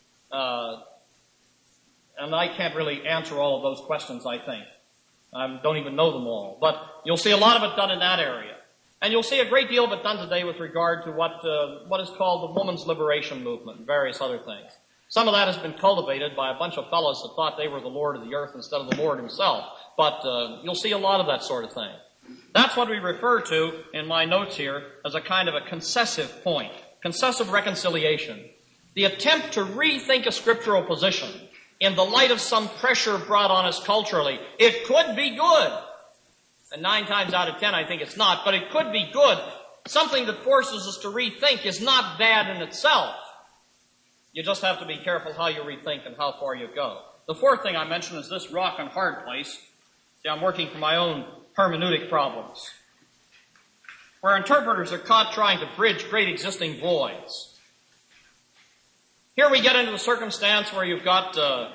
And I can't really answer all of those questions, I think. I don't even know them all. But you'll see a lot of it done in that area. And you'll see a great deal of it done today with regard to what is called the woman's liberation movement and various other things. Some of that has been cultivated by a bunch of fellows that thought they were the Lord of the earth instead of the Lord himself. But you'll see a lot of that sort of thing. That's what we refer to in my notes here as a kind of a concessive point, concessive reconciliation. The attempt to rethink a scriptural position in the light of some pressure brought on us culturally. It could be good. And 9 times out of 10 I think it's not, but it could be good. Something that forces us to rethink is not bad in itself. You just have to be careful how you rethink and how far you go. The 4th thing I mentioned is this rock and hard place. See, I'm working for my own hermeneutic problems, where interpreters are caught trying to bridge great existing voids. Here we get into the circumstance where you've got the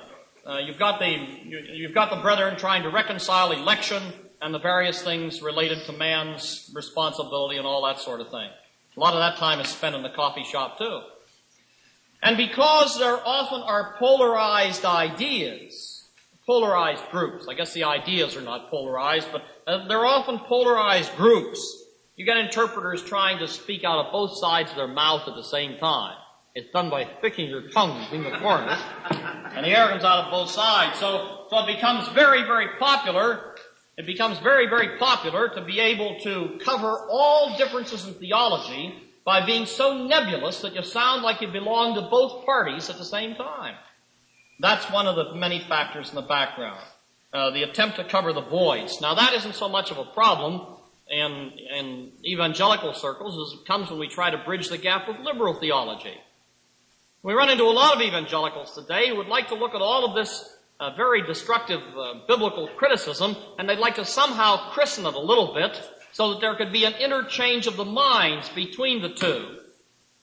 brethren trying to reconcile election and the various things related to man's responsibility and all that sort of thing. A lot of that time is spent in the coffee shop too. And because there often are polarized ideas, polarized groups, I guess the ideas are not polarized, but they're often polarized groups. You get interpreters trying to speak out of both sides of their mouth at the same time. It's done by sticking your tongue between the corners, and the air comes out of both sides. So it becomes very, very popular. It becomes very, very popular to be able to cover all differences in theology by being so nebulous that you sound like you belong to both parties at the same time. That's one of the many factors in the background. The attempt to cover the voids. Now that isn't so much of a problem in evangelical circles as it comes when we try to bridge the gap with liberal theology. We run into a lot of evangelicals today who would like to look at all of this very destructive biblical criticism, and they'd like to somehow christen it a little bit so that there could be an interchange of the minds between the two.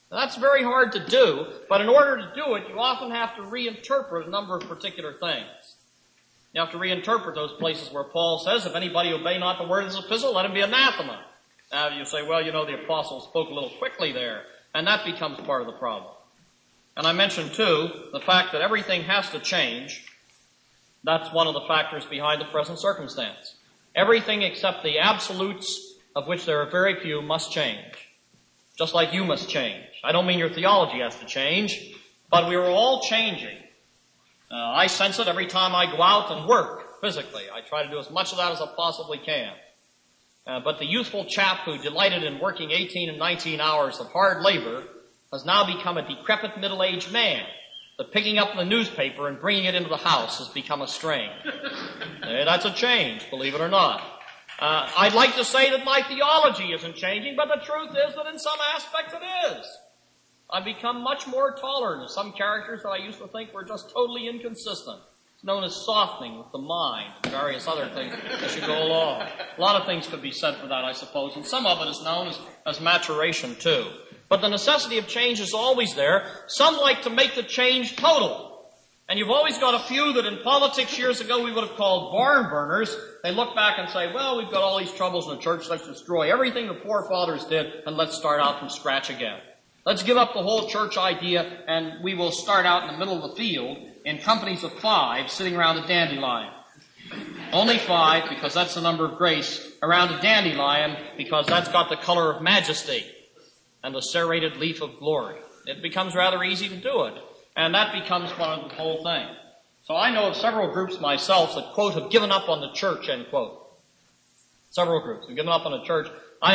Now, that's very hard to do, but in order to do it, you often have to reinterpret a number of particular things. You have to reinterpret those places where Paul says, if anybody obey not the word of this epistle, let him be anathema. Now you say, well, the apostle spoke a little quickly there, and that becomes part of the problem. And I mentioned, too, the fact that everything has to change. That's one of the factors behind the present circumstance. Everything except the absolutes, of which there are very few, must change. Just like you must change. I don't mean your theology has to change, but we are all changing. I sense it every time I go out and work physically. I try to do as much of that as I possibly can. But the youthful chap who delighted in working 18 and 19 hours of hard labor has now become a decrepit middle-aged man. But picking up the newspaper and bringing it into the house has become a strain. That's a change, believe it or not. I'd like to say that my theology isn't changing, but the truth is that in some aspects it is. I've become much more tolerant of some characters that I used to think were just totally inconsistent. It's known as softening with the mind and various other things as you go along. A lot of things could be said for that, I suppose, and some of it is known as maturation, too. But the necessity of change is always there. Some like to make the change total. And you've always got a few that in politics years ago we would have called barn burners. They look back and say, well, we've got all these troubles in the church, let's destroy everything the forefathers did and let's start out from scratch again. Let's give up the whole church idea and we will start out in the middle of the field in companies of 5 sitting around a dandelion. Only 5 because that's the number of grace, around a dandelion because that's got the color of majesty and the serrated leaf of glory. It becomes rather easy to do it. And that becomes part of the whole thing. So I know of several groups myself that, quote, have given up on the church, end quote. Several groups have given up on the church.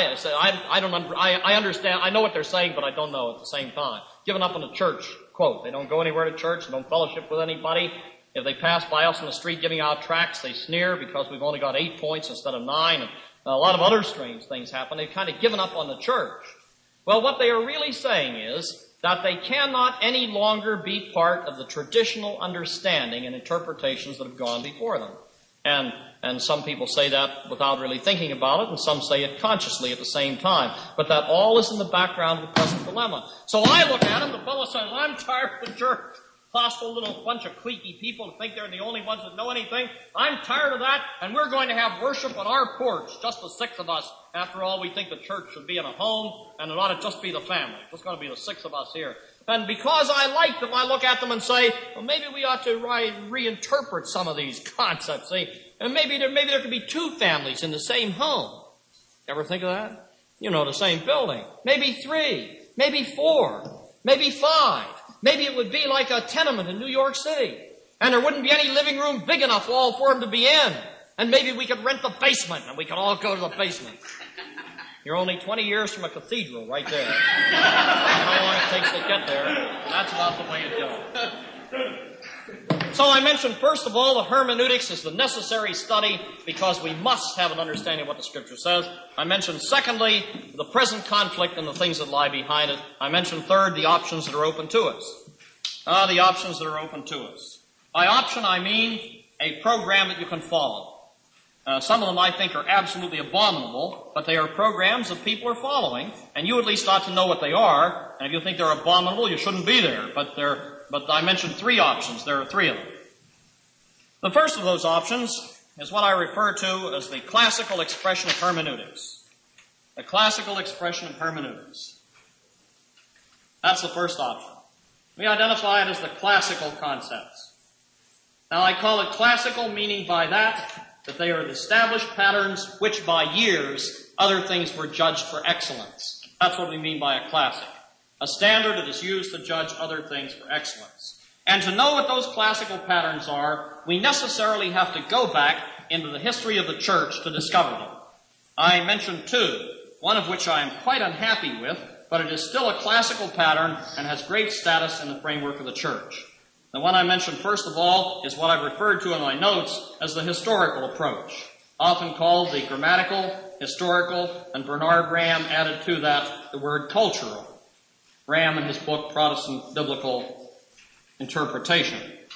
I understand, I know what they're saying, but I don't know at the same time. Given up on the church, quote. They don't go anywhere to church, they don't fellowship with anybody. If they pass by us on the street giving out tracts, they sneer because we've only got 8 points instead of 9. And a lot of other strange things happen. They've kind of given up on the church. Well, what they are really saying is that they cannot any longer be part of the traditional understanding and interpretations that have gone before them. And some people say that without really thinking about it, and some say it consciously at the same time. But that all is in the background of the present dilemma. So I look at him, the fellow says, I'm tired of the church. Hostile little bunch of cliquey people who think they're the only ones that know anything. I'm tired of that, and we're going to have worship on our porch, just the 6 of us. After all, we think the church should be in a home, and it ought to just be the family. It's going to be the 6 of us here. And because I like them, I look at them and say, well, maybe we ought to reinterpret some of these concepts. See? And maybe there could be 2 families in the same home. Ever think of that? The same building. Maybe 3, maybe 4, maybe 5. Maybe it would be like a tenement in New York City. And there wouldn't be any living room big enough all for them to be in. And maybe we could rent the basement and we could all go to the basement. You're only 20 years from a cathedral right there. How long it takes to get there. That's about the way it goes. So I mentioned, first of all, the hermeneutics is the necessary study because we must have an understanding of what the Scripture says. I mentioned, secondly, the present conflict and the things that lie behind it. I mentioned, third, the options that are open to us. The options that are open to us. By option, I mean a program that you can follow. Some of them I think are absolutely abominable, but they are programs that people are following, and you at least ought to know what they are. And if you think they're abominable, you shouldn't be there. But I mentioned 3 options. There are 3 of them. The first of those options is what I refer to as the classical expression of hermeneutics. The classical expression of hermeneutics. That's the first option. We identify it as the classical concepts. Now I call it classical, meaning by that they are the established patterns which by years other things were judged for excellence. That's what we mean by a classic. A standard that is used to judge other things for excellence. And to know what those classical patterns are, we necessarily have to go back into the history of the church to discover them. I mentioned 2, one of which I am quite unhappy with, but it is still a classical pattern and has great status in the framework of the church. The one I mentioned first of all is what I referred to in my notes as the historical approach, often called the grammatical, historical, and Bernard Ram added to that the word cultural. Ram in his book, Protestant Biblical Interpretation.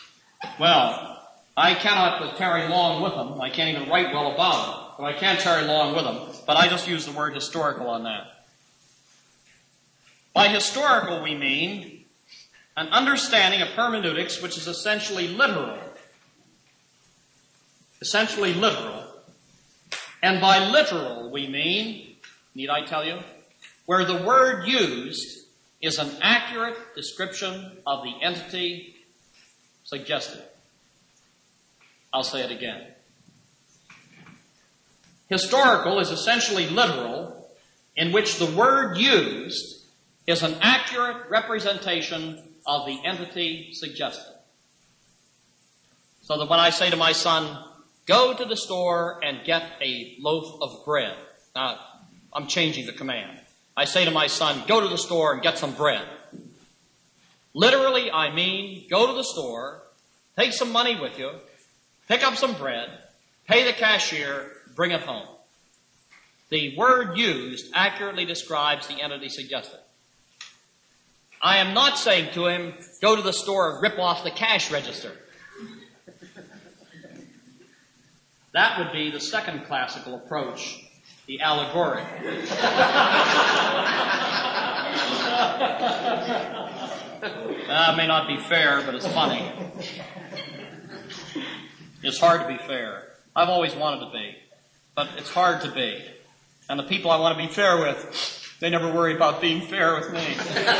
Well, I cannot tarry long with them. I can't even write well about them, but I can't tarry long with them. But I just use the word historical on that. By historical, we mean an understanding of hermeneutics which is essentially literal. Essentially literal. And by literal, we mean, need I tell you, where the word used is an accurate description of the entity suggested. I'll say it again. Historical is essentially literal, in which the word used is an accurate representation of the entity suggested. So that when I say to my son, go to the store and get a loaf of bread. Now, I'm changing the command. I say to my son, go to the store and get some bread. Literally, I mean, go to the store, take some money with you, pick up some bread, pay the cashier, bring it home. The word used accurately describes the entity suggested. I am not saying to him, go to the store and rip off the cash register. That would be the second classical approach, the allegorical. That may not be fair, but it's funny. It's hard to be fair. I've always wanted to be, but it's hard to be. And the people I want to be fair with, they never worry about being fair with me.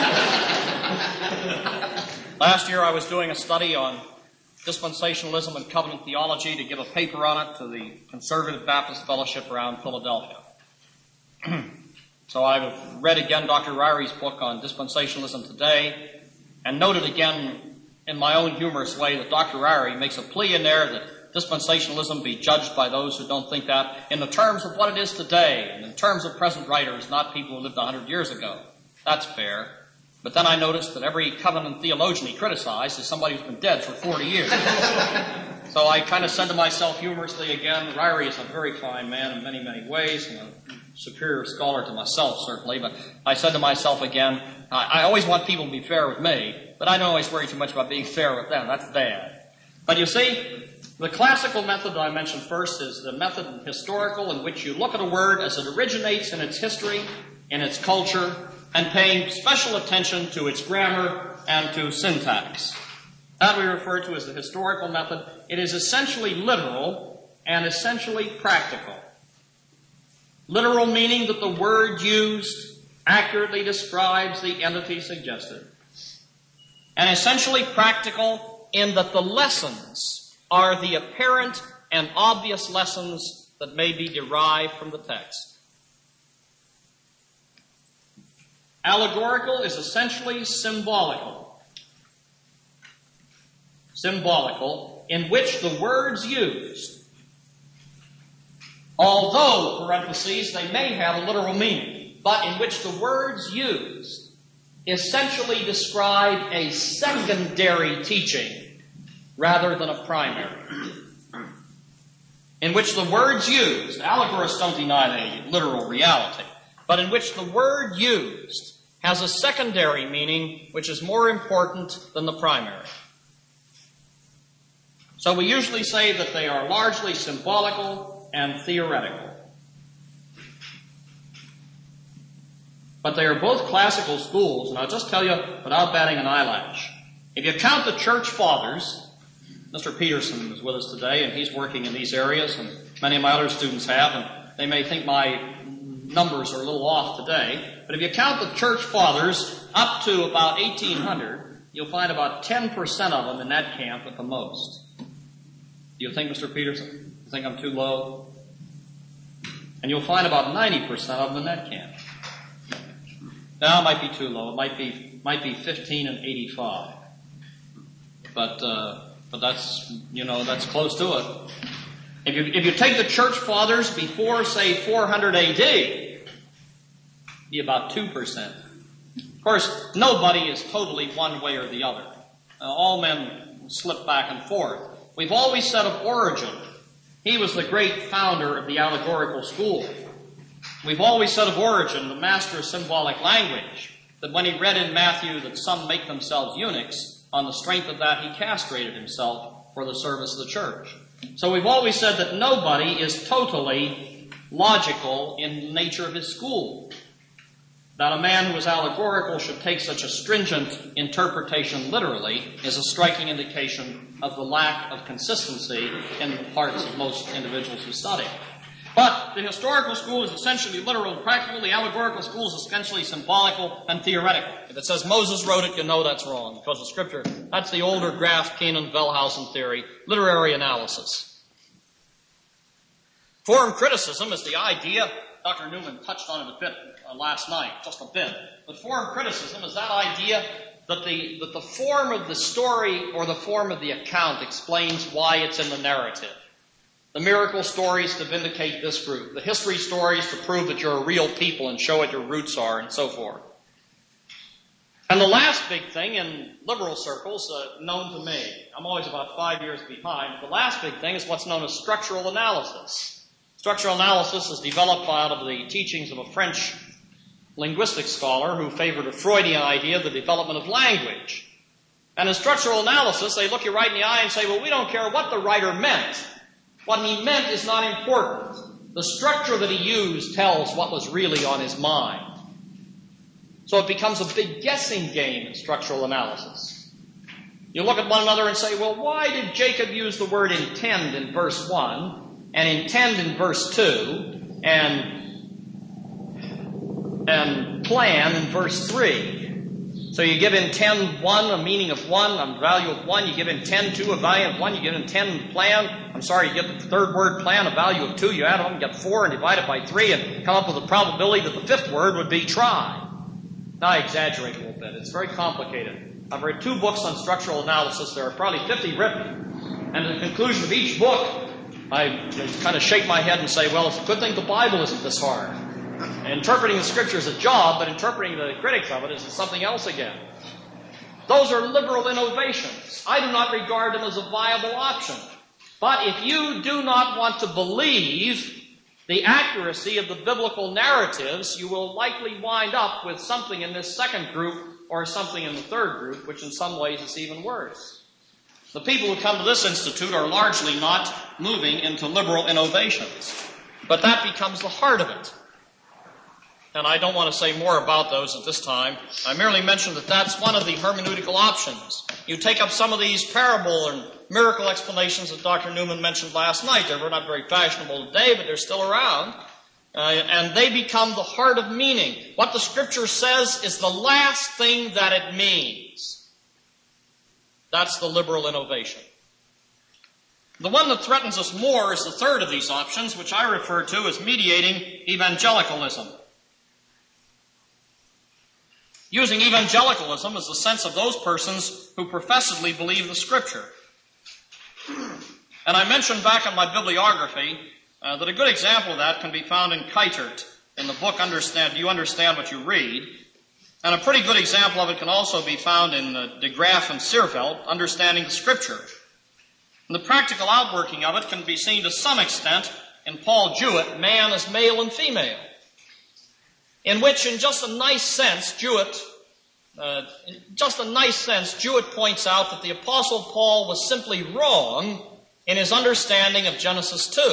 Last year I was doing a study on dispensationalism and covenant theology to give a paper on it to the Conservative Baptist Fellowship around Philadelphia. So I read again Dr. Ryrie's book on dispensationalism today and noted again in my own humorous way that Dr. Ryrie makes a plea in there that dispensationalism be judged by those who don't think that in the terms of what it is today and in terms of present writers, not people who lived 100 years ago. That's fair. But then I noticed that every covenant theologian he criticized is somebody who's been dead for 40 years. So I kind of said to myself humorously again, Ryrie is a very fine man in many, many ways, and a superior scholar to myself, certainly. But I said to myself again, I always want people to be fair with me, but I don't always worry too much about being fair with them. That's bad. But you see, the classical method that I mentioned first is the method historical, in which you look at a word as it originates in its history, in its culture, and paying special attention to its grammar and to syntax. That we refer to as the historical method. It is essentially literal and essentially practical. Literal meaning that the word used accurately describes the entity suggested. And essentially practical in that the lessons are the apparent and obvious lessons that may be derived from the text. Allegorical is essentially symbolical. Symbolical, in which the words used, although, parentheses, they may have a literal meaning, but in which the words used essentially describe a secondary teaching rather than a primary. In which the words used, allegorists don't deny the literal reality, but in which the word used has a secondary meaning which is more important than the primary. So we usually say that they are largely symbolical and theoretical. But they are both classical schools, and I'll just tell you without batting an eyelash. If you count the church fathers, Mr. Peterson is with us today, and he's working in these areas, and many of my other students have, and they may think my numbers are a little off today. But if you count the church fathers up to about 1800, you'll find about 10% of them in that camp at the most. Do you think, Mr. Peterson? You think I'm too low? And you'll find about 90% of them in that camp. Now, it might be too low. It might be 15 and 85. But that's, that's close to it. If you take the church fathers before, say, 400 AD, be about 2%. Of course, nobody is totally one way or the other. All men slip back and forth. We've always said of Origen, he was the great founder of the allegorical school. We've always said of Origen, the master of symbolic language, that when he read in Matthew that some make themselves eunuchs, on the strength of that he castrated himself for the service of the church. So we've always said that nobody is totally logical in the nature of his school. That a man who is allegorical should take such a stringent interpretation literally is a striking indication of the lack of consistency in the hearts of most individuals who study. But the historical school is essentially literal and practical. The allegorical school is essentially symbolical and theoretical. If it says Moses wrote it, you know that's wrong, because the Scripture, that's the older Graf, Keenan, Wellhausen theory, literary analysis. Form criticism is the idea, Dr. Newman touched on it a bit last night, just a bit. But form criticism is that idea that the form of the story or the form of the account explains why it's in the narrative. The miracle stories to vindicate this group. The history stories to prove that you're a real people and show what your roots are and so forth. And the last big thing in liberal circles, known to me, I'm always about 5 years behind, the last big thing is what's known as structural analysis. Structural analysis is developed out of the teachings of a French linguistic scholar who favored a Freudian idea of the development of language. And in structural analysis, they look you right in the eye and say, well, we don't care what the writer meant. What he meant is not important. The structure that he used tells what was really on his mind. So it becomes a big guessing game in structural analysis. You look at one another and say, well, why did Jacob use the word intend in verse 1 and intend in verse 2 and plan in verse 3? So you give intend 1 a meaning of 1, a value of 1. You give intend 2 a value of 1. You give intend plan. You get the third word plan, a value of 2. You add them, get 4 and divide it by 3 and come up with a probability that the fifth word would be try. Now I exaggerate a little bit. It's very complicated. I've read 2 books on structural analysis. There are probably 50 written. And at the conclusion of each book, I kind of shake my head and say, well, it's a good thing the Bible isn't this hard. Interpreting the Scripture is a job, but interpreting the critics of it is something else again. Those are liberal innovations. I do not regard them as a viable option. But if you do not want to believe the accuracy of the biblical narratives, you will likely wind up with something in this second group or something in the third group, which in some ways is even worse. The people who come to this institute are largely not moving into liberal innovations. But that becomes the heart of it. And I don't want to say more about those at this time. I merely mentioned that that's one of the hermeneutical options. You take up some of these parable and miracle explanations that Dr. Newman mentioned last night. They're not very fashionable today, but they're still around. And they become the heart of meaning. What the Scripture says is the last thing that it means. That's the liberal innovation. The one that threatens us more is the third of these options, which I refer to as mediating evangelicalism. Using evangelicalism is the sense of those persons who professedly believe the Scripture. And I mentioned back in my bibliography that a good example of that can be found in Keitert in the book Do You Understand What You Read? And a pretty good example of it can also be found in de Graaf and Seerveld, Understanding the Scripture. And the practical outworking of it can be seen to some extent in Paul Jewett, Man as Male and Female, in which, in just a nice sense, Jewett points out that the Apostle Paul was simply wrong in his understanding of Genesis 2.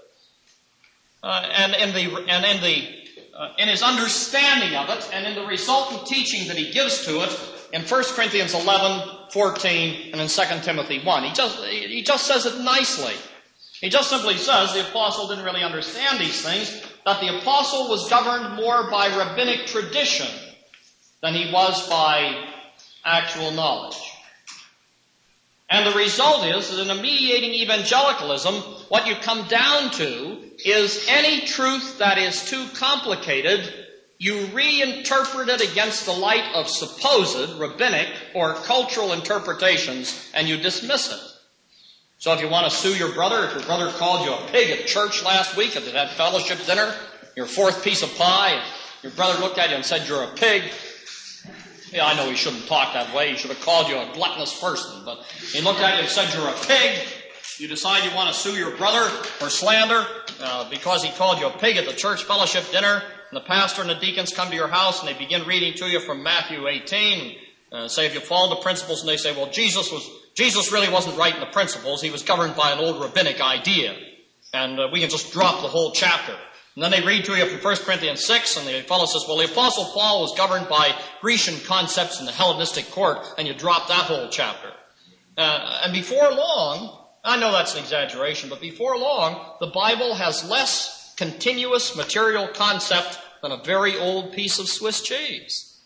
In his understanding of it, and in the resultant teaching that he gives to it in 1 Corinthians 11, 14, and in 2 Timothy 1. He just says it nicely. He just simply says the apostle didn't really understand these things, that the apostle was governed more by rabbinic tradition than he was by actual knowledge. And the result is that in a mediating evangelicalism, what you come down to is any truth that is too complicated, you reinterpret it against the light of supposed rabbinic or cultural interpretations, and you dismiss it. So if you want to sue your brother, if your brother called you a pig at church last week, if they had fellowship dinner, your fourth piece of pie, your brother looked at you and said you're a pig, yeah, I know he shouldn't talk that way. He should have called you a gluttonous person. But he looked at you and said you're a pig. You decide you want to sue your brother for slander because he called you a pig at the church fellowship dinner. And the pastor and the deacons come to your house and they begin reading to you from Matthew 18. Say if you follow the principles, and they say, well, Jesus really wasn't right in the principles. He was governed by an old rabbinic idea. And we can just drop the whole chapter. And then they read to you from 1 Corinthians 6, and the fellow says, well, the Apostle Paul was governed by Grecian concepts in the Hellenistic court, and you drop that whole chapter. And before long, I know that's an exaggeration, but before long, the Bible has less continuous material concept than a very old piece of Swiss cheese.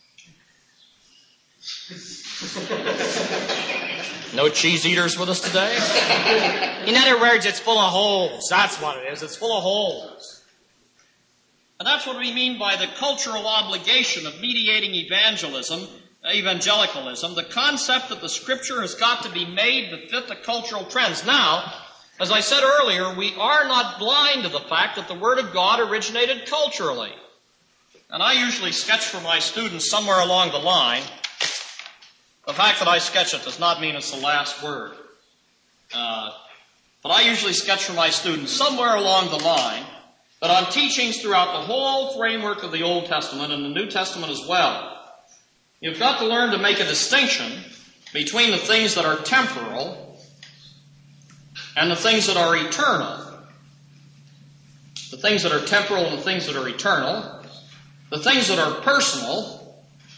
No cheese eaters with us today? In other words, it's full of holes. That's what it is. It's full of holes. And that's what we mean by the cultural obligation of mediating evangelicalism, the concept that the Scripture has got to be made to fit the cultural trends. Now, as I said earlier, we are not blind to the fact that the Word of God originated culturally. And I usually sketch for my students somewhere along the line. The fact that I sketch it does not mean it's the last word. But I usually sketch for my students somewhere along the line that on teachings throughout the whole framework of the Old Testament and the New Testament as well, you've got to learn to make a distinction between the things that are temporal and the things that are eternal. The things that are temporal and the things that are eternal. The things that are personal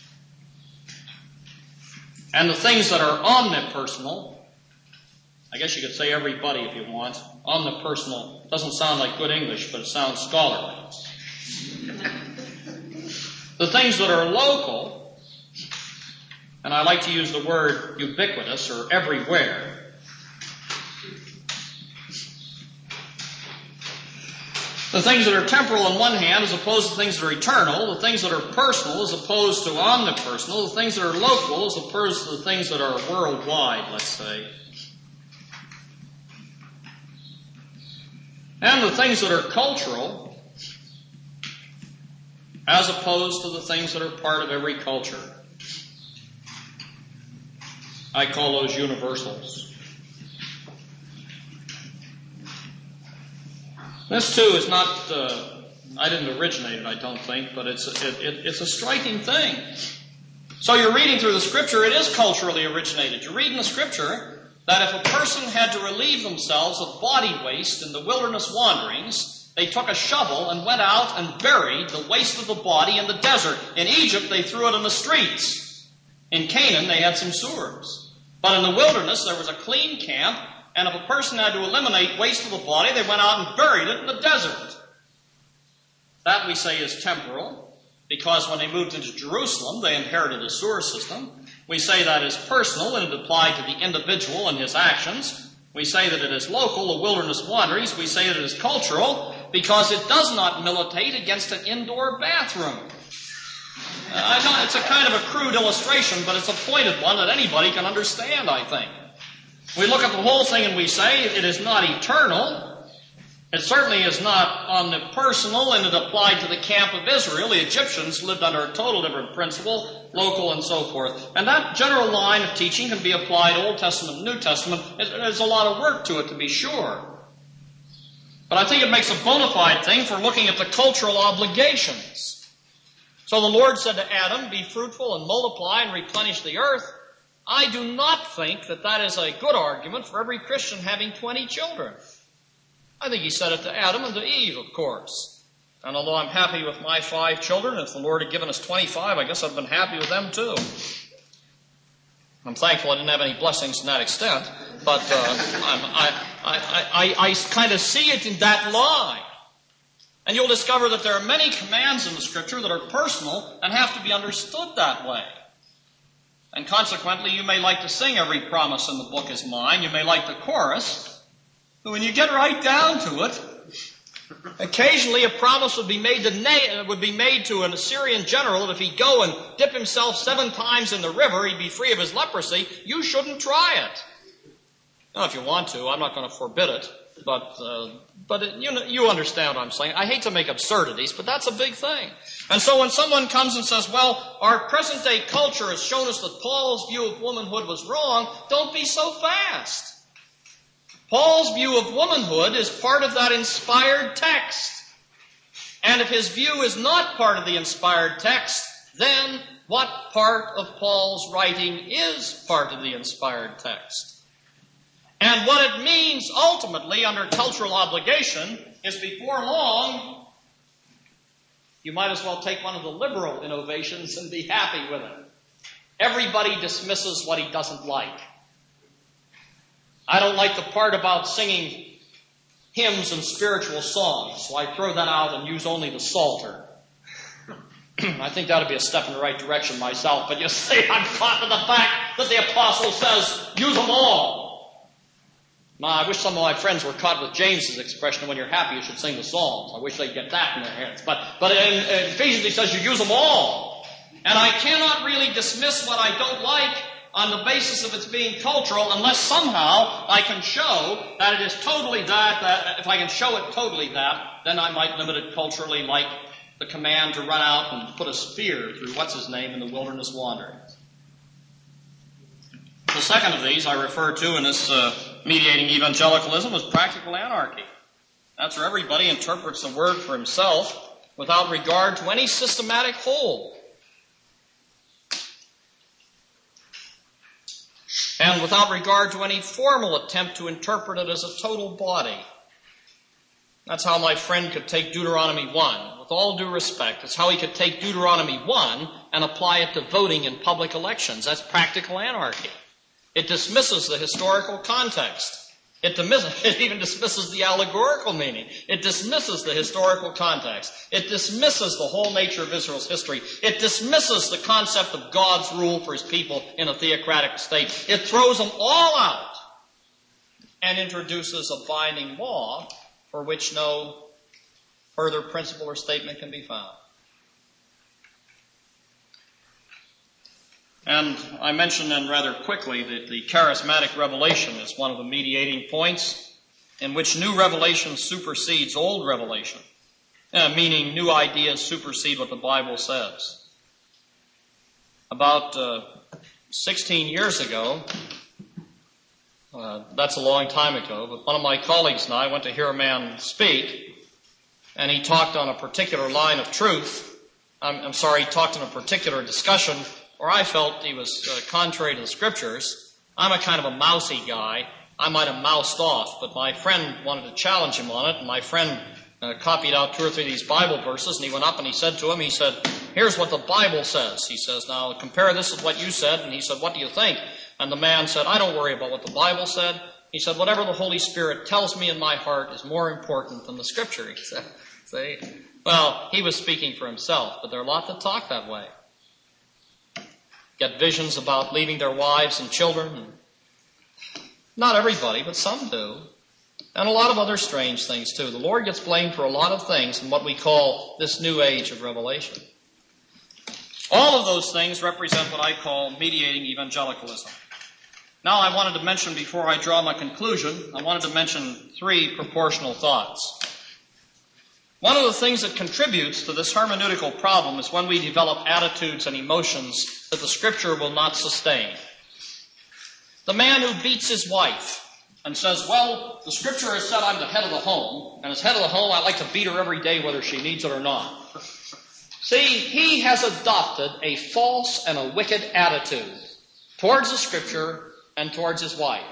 and the things that are omnipersonal. I guess you could say everybody if you want. Omnipersonal doesn't sound like good English, but it sounds scholarly. The things that are local, and I like to use the word ubiquitous or everywhere. The things that are temporal on one hand as opposed to things that are eternal, the things that are personal as opposed to omnipersonal, the things that are local as opposed to the things that are worldwide, let's say. And the things that are cultural as opposed to the things that are part of every culture. I call those universals. This too is not, I didn't originate it, I don't think, but it's a striking thing. So you're reading through the Scripture, it is culturally originated. You read in the Scripture that if a person had to relieve themselves of body waste in the wilderness wanderings, they took a shovel and went out and buried the waste of the body in the desert. In Egypt, they threw it in the streets. In Canaan, they had some sewers. But in the wilderness, there was a clean camp, and if a person had to eliminate waste of the body, they went out and buried it in the desert. That, we say, is temporal, because when they moved into Jerusalem, they inherited a sewer system. We say that is personal, and it applied to the individual and his actions. We say that it is local, the wilderness wanderings. We say that it is cultural, because it does not militate against an indoor bathroom. I know it's a kind of a crude illustration, but it's a pointed one that anybody can understand, I think. We look at the whole thing and we say it is not eternal. It certainly is not omnipersonal, and it applied to the camp of Israel. The Egyptians lived under a total different principle, local and so forth. And that general line of teaching can be applied Old Testament and New Testament. There's a lot of work to it, to be sure. But I think it makes a bona fide thing for looking at the cultural obligations. So the Lord said to Adam, "Be fruitful and multiply and replenish the earth." I do not think that that is a good argument for every Christian having 20 children. I think he said it to Adam and to Eve, of course. And although I'm happy with my 5 children, if the Lord had given us 25, I guess I'd have been happy with them too. I'm thankful I didn't have any blessings to that extent, but I kind of see it in that line. And you'll discover that there are many commands in the Scripture that are personal and have to be understood that way. And consequently, you may like to sing every promise in the book is mine. You may like the chorus. But when you get right down to it, occasionally a promise would be made to an Assyrian general that if he'd go and dip himself 7 times in the river, he'd be free of his leprosy. You shouldn't try it. Now, if you want to, I'm not going to forbid it. But you understand what I'm saying. I hate to make absurdities, but that's a big thing. And so when someone comes and says, well, our present day culture has shown us that Paul's view of womanhood was wrong, don't be so fast. Paul's view of womanhood is part of that inspired text. And if his view is not part of the inspired text, then what part of Paul's writing is part of the inspired text? And what it means ultimately under cultural obligation is before long, You might as well take one of the liberal innovations and be happy with it. Everybody dismisses what he doesn't like. I don't like the part about singing hymns and spiritual songs, so I throw that out and use only the Psalter. I think that would be a step in the right direction myself, but you see, I'm caught in the fact that the apostle says, use them all. Now, I wish some of my friends were caught with James's expression, when you're happy you should sing the Psalms. I wish they'd get that in their heads. But in Ephesians he says you use them all. And I cannot really dismiss what I don't like on the basis of its being cultural unless somehow I can show that it is totally that if I can show it totally that, then I might limit it culturally, like the command to run out and put a spear through what's-his-name in the wilderness wanderings. The second of these I refer to in this mediating evangelicalism as practical anarchy. That's where everybody interprets the word for himself without regard to any systematic whole. And without regard to any formal attempt to interpret it as a total body. That's how my friend could take Deuteronomy 1. With all due respect, it's how he could take Deuteronomy 1 and apply it to voting in public elections. That's practical anarchy. It dismisses the historical context. It even dismisses the allegorical meaning. It dismisses the historical context. It dismisses the whole nature of Israel's history. It dismisses the concept of God's rule for his people in a theocratic state. It throws them all out and introduces a binding law for which no further principle or statement can be found. And I mentioned then rather quickly that the charismatic revelation is one of the mediating points in which new revelation supersedes old revelation, meaning new ideas supersede what the Bible says. About 16 years ago, that's a long time ago, but one of my colleagues and I went to hear a man speak, and he talked on a particular line of truth. He talked in a particular discussion where I felt he was contrary to the Scriptures. I'm a kind of a mousy guy. I might have moused off, but my friend wanted to challenge him on it, and my friend copied out 2 or 3 of these Bible verses, and he went up and he said to him, here's what the Bible says. He says, now compare this with what you said, and he said, what do you think? And the man said, I don't worry about what the Bible said. He said, whatever the Holy Spirit tells me in my heart is more important than the Scripture, he said. See? Well, he was speaking for himself, but there are a lot that talk that way. Get visions about leaving their wives and children. Not everybody, but some do. And a lot of other strange things too. The Lord gets blamed for a lot of things in what we call this new age of revelation. All of those things represent what I call mediating evangelicalism. Now I wanted to mention, before I draw my conclusion, I wanted to mention 3 proportional thoughts. One of the things that contributes to this hermeneutical problem is when we develop attitudes and emotions that the Scripture will not sustain. The man who beats his wife and says, well, the Scripture has said I'm the head of the home, and as head of the home I like to beat her every day whether she needs it or not. See, he has adopted a false and a wicked attitude towards the Scripture and towards his wife.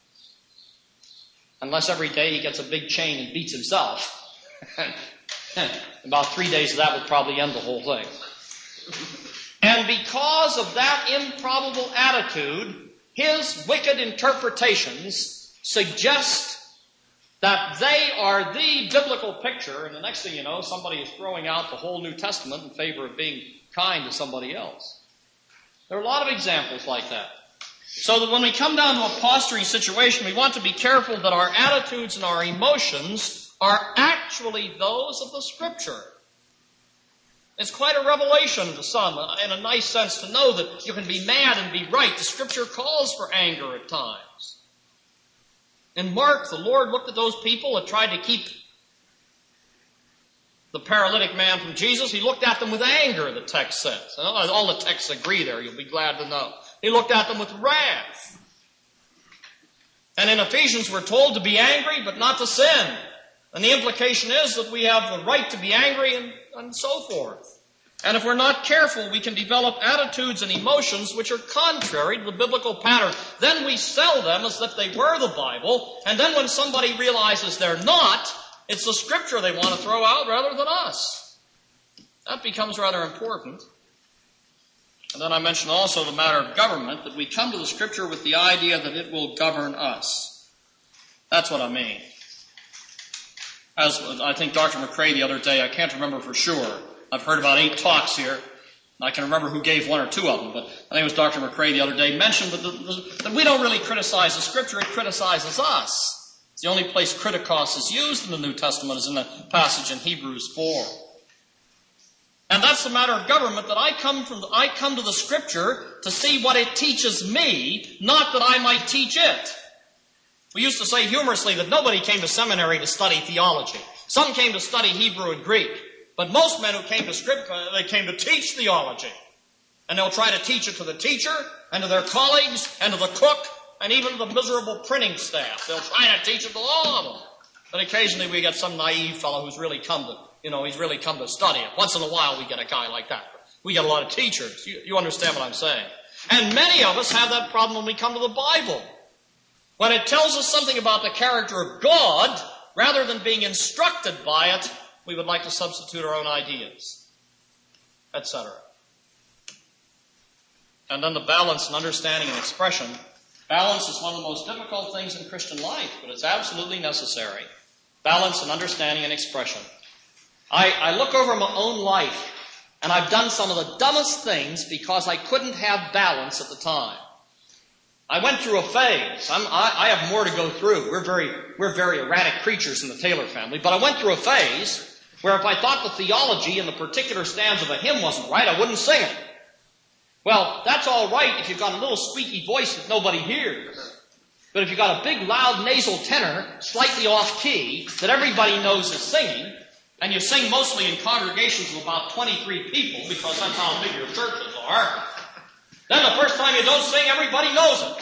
Unless every day he gets a big chain and beats himself. About 3 days of that would probably end the whole thing. And because of that improbable attitude, his wicked interpretations suggest that they are the biblical picture, and the next thing you know, somebody is throwing out the whole New Testament in favor of being kind to somebody else. There are a lot of examples like that. So that when we come down to a posturing situation, we want to be careful that our attitudes and our emotions are actually those of the Scripture. It's quite a revelation to some, in a nice sense, to know that you can be mad and be right. The Scripture calls for anger at times. In Mark, the Lord looked at those people that tried to keep the paralytic man from Jesus. He looked at them with anger, the text says. All the texts agree there, you'll be glad to know. He looked at them with wrath. And in Ephesians, we're told to be angry, but not to sin. And the implication is that we have the right to be angry and so forth. And if we're not careful, we can develop attitudes and emotions which are contrary to the biblical pattern. Then we sell them as if they were the Bible. And then when somebody realizes they're not, it's the Scripture they want to throw out rather than us. that becomes rather important. And then I mentioned also the matter of government, that we come to the Scripture with the idea that it will govern us. That's what I mean. As I think Dr. McCrae the other day, I can't remember for sure. I've heard about 8 talks here. I can remember who gave 1 or 2 of them, but I think it was Dr. McCrae the other day mentioned that we don't really criticize the Scripture, it criticizes us. It's the only place kritikos is used in the New Testament is in the passage in Hebrews 4. And that's the matter of government, that I come to the Scripture to see what it teaches me, not that I might teach it. We used to say humorously that nobody came to seminary to study theology. Some came to study Hebrew and Greek. But most men who came to Scripture, they came to teach theology. And they'll try to teach it to the teacher, and to their colleagues, and to the cook, and even to the miserable printing staff. They'll try to teach it to all of them. But occasionally we get some naive fellow who's really come to study it. Once in a while we get a guy like that. We get a lot of teachers. You understand what I'm saying. And many of us have that problem when we come to the Bible. When it tells us something about the character of God, rather than being instructed by it, we would like to substitute our own ideas, etc. And then the balance in understanding and expression. Balance is one of the most difficult things in Christian life, but it's absolutely necessary. Balance in understanding and expression. I look over my own life, and I've done some of the dumbest things because I couldn't have balance at the time. I went through a phase. I have more to go through. We're very erratic creatures in the Taylor family, but I went through a phase where if I thought the theology in the particular stanza of a hymn wasn't right, I wouldn't sing it. Well, that's all right if you've got a little squeaky voice that nobody hears. But if you've got a big, loud, nasal tenor, slightly off key, that everybody knows is singing, and you sing mostly in congregations of about 23 people, because that's how big your churches are, then the first time you don't sing, everybody knows it.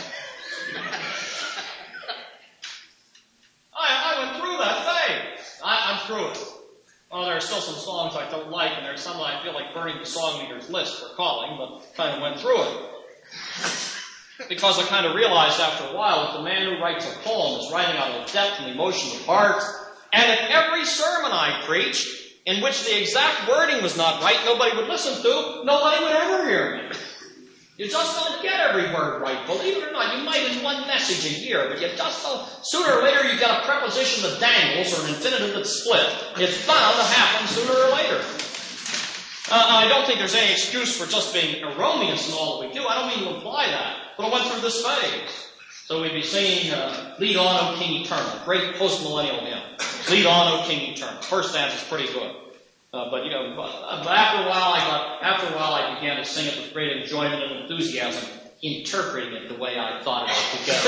I went through that phase. I'm through it. Well, there are still some songs I don't like, and there's some that I feel like burning the song leader's list for calling, but kind of went through it. Because I kind of realized after a while that the man who writes a poem is writing out of depth and emotion of heart, and if every sermon I preached, in which the exact wording was not right, nobody would listen to, nobody would ever hear me. You just don't get every word right, believe it or not. You might in one message a year, but you just don't. Sooner or later you get a preposition that dangles or an infinitive that's split. It's bound to happen sooner or later. I don't think there's any excuse for just being erroneous in all that we do. I don't mean to imply that. But I went through this phase. So we'd be singing, Lead On, O King Eternal. Great post-millennial hymn. Lead On, O King Eternal. First stanza's pretty good. But after a while I began to sing it with great enjoyment and enthusiasm, interpreting it the way I thought it ought to go.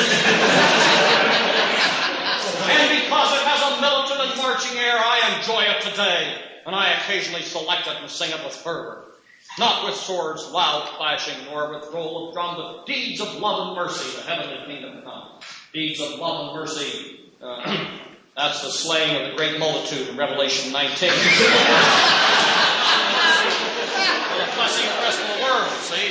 And because it has a militant and marching air, I enjoy it today, and I occasionally select it and sing it with fervor. Not with swords loud clashing, nor with roll of drum, but deeds of love and mercy, the heavenly kingdom come. Deeds of love and mercy, that's the slaying of the great multitude in Revelation 19. For the blessing of the rest of the world, see?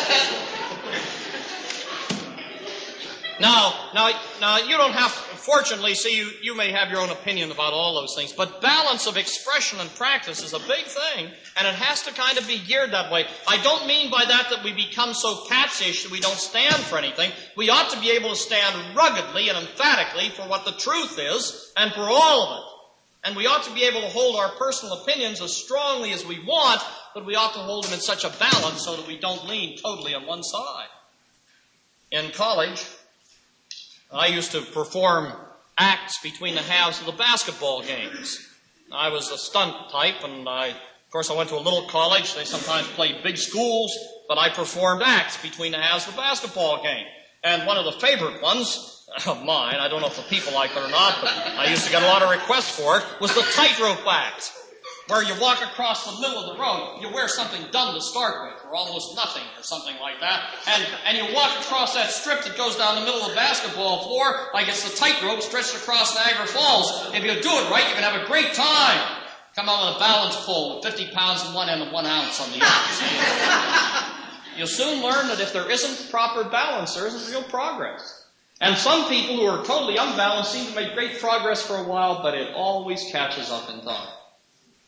Now, you don't have, fortunately, see, you may have your own opinion about all those things, but balance of expression and practice is a big thing, and it has to kind of be geared that way. I don't mean by that we become so catsish that we don't stand for anything. We ought to be able to stand ruggedly and emphatically for what the truth is, and for all of it. And we ought to be able to hold our personal opinions as strongly as we want, but we ought to hold them in such a balance so that we don't lean totally on one side. In college, I used to perform acts between the halves of the basketball games. I was a stunt type, and of course I went to a little college. They sometimes played big schools, but I performed acts between the halves of the basketball game. And one of the favorite ones of mine, I don't know if the people like it or not, but I used to get a lot of requests for it, was the tightrope act, where you walk across the middle of the road. You wear something dumb to start with, or almost nothing, or something like that, and you walk across that strip that goes down the middle of the basketball floor like it's the tightrope stretched across Niagara Falls. If you do it right, you can have a great time. Come out with a balance pole with 50 pounds on one end and 1 ounce on the other. You'll soon learn that if there isn't proper balance, there isn't real progress. And some people who are totally unbalanced seem to make great progress for a while, but it always catches up in time.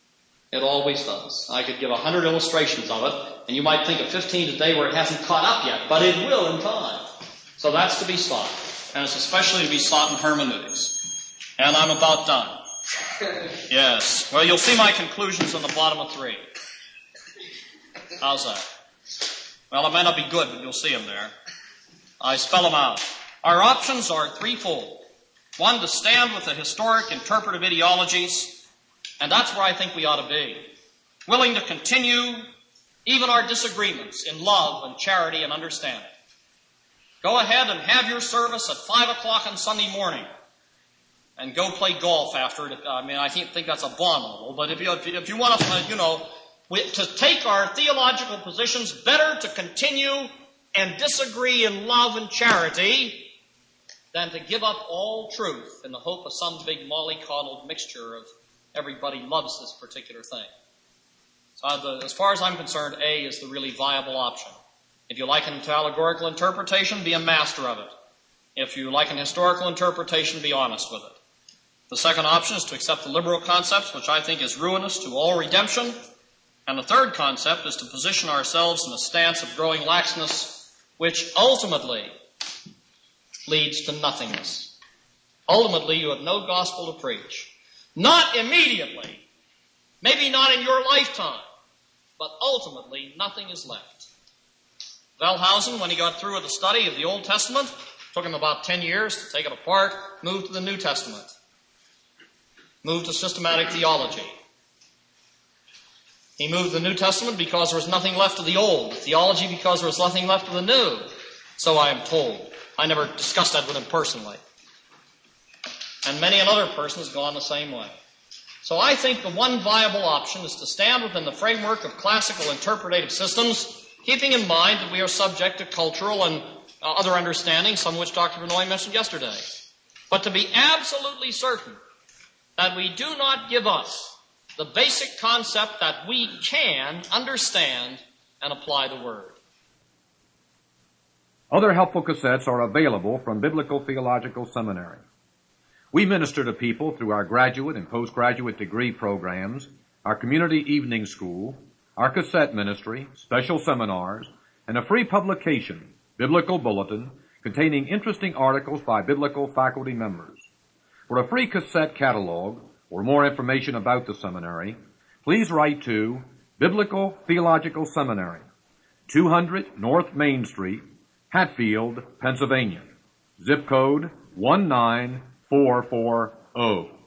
It always does. I could give 100 illustrations of it, and you might think of 15 today where it hasn't caught up yet, but it will in time. So that's to be sought, and it's especially to be sought in hermeneutics. And I'm about done. Yes. Well, you'll see my conclusions on the bottom of 3. How's that? Well, it may not be good, but you'll see them there. I spell them out. Our options are threefold. 1, to stand with the historic interpretive ideologies, and that's where I think we ought to be. Willing to continue even our disagreements in love and charity and understanding. Go ahead and have your service at 5 o'clock on Sunday morning and go play golf after it. I mean, I think that's abominable, but if you want to, to take our theological positions, better to continue and disagree in love and charity than to give up all truth in the hope of some big mollycoddled mixture of everybody loves this particular thing. So as far as I'm concerned, A is the really viable option. If you like an allegorical interpretation, be a master of it. If you like an historical interpretation, be honest with it. The second option is to accept the liberal concepts, which I think is ruinous to all redemption. And the third concept is to position ourselves in a stance of growing laxness, which ultimately leads to nothingness. Ultimately, you have no gospel to preach. Not immediately, maybe not in your lifetime, but ultimately nothing is left. Wellhausen, when he got through with the study of the Old Testament, took him about 10 years to take it apart, moved to the New Testament, moved to systematic theology. He moved to the New Testament because there was nothing left of the Old, theology because there was nothing left of the New, so I am told. I never discussed that with him personally. And many another person has gone the same way. So I think the one viable option is to stand within the framework of classical interpretative systems, keeping in mind that we are subject to cultural and other understandings, some of which Dr. Benoit mentioned yesterday. But to be absolutely certain that we do not give up the basic concept that we can understand and apply the Word. Other helpful cassettes are available from Biblical Theological Seminary. We minister to people through our graduate and postgraduate degree programs, our community evening school, our cassette ministry, special seminars, and a free publication, Biblical Bulletin, containing interesting articles by biblical faculty members. For a free cassette catalog or more information about the seminary, please write to Biblical Theological Seminary, 200 North Main Street, Hatfield, Pennsylvania. Zip code 19440.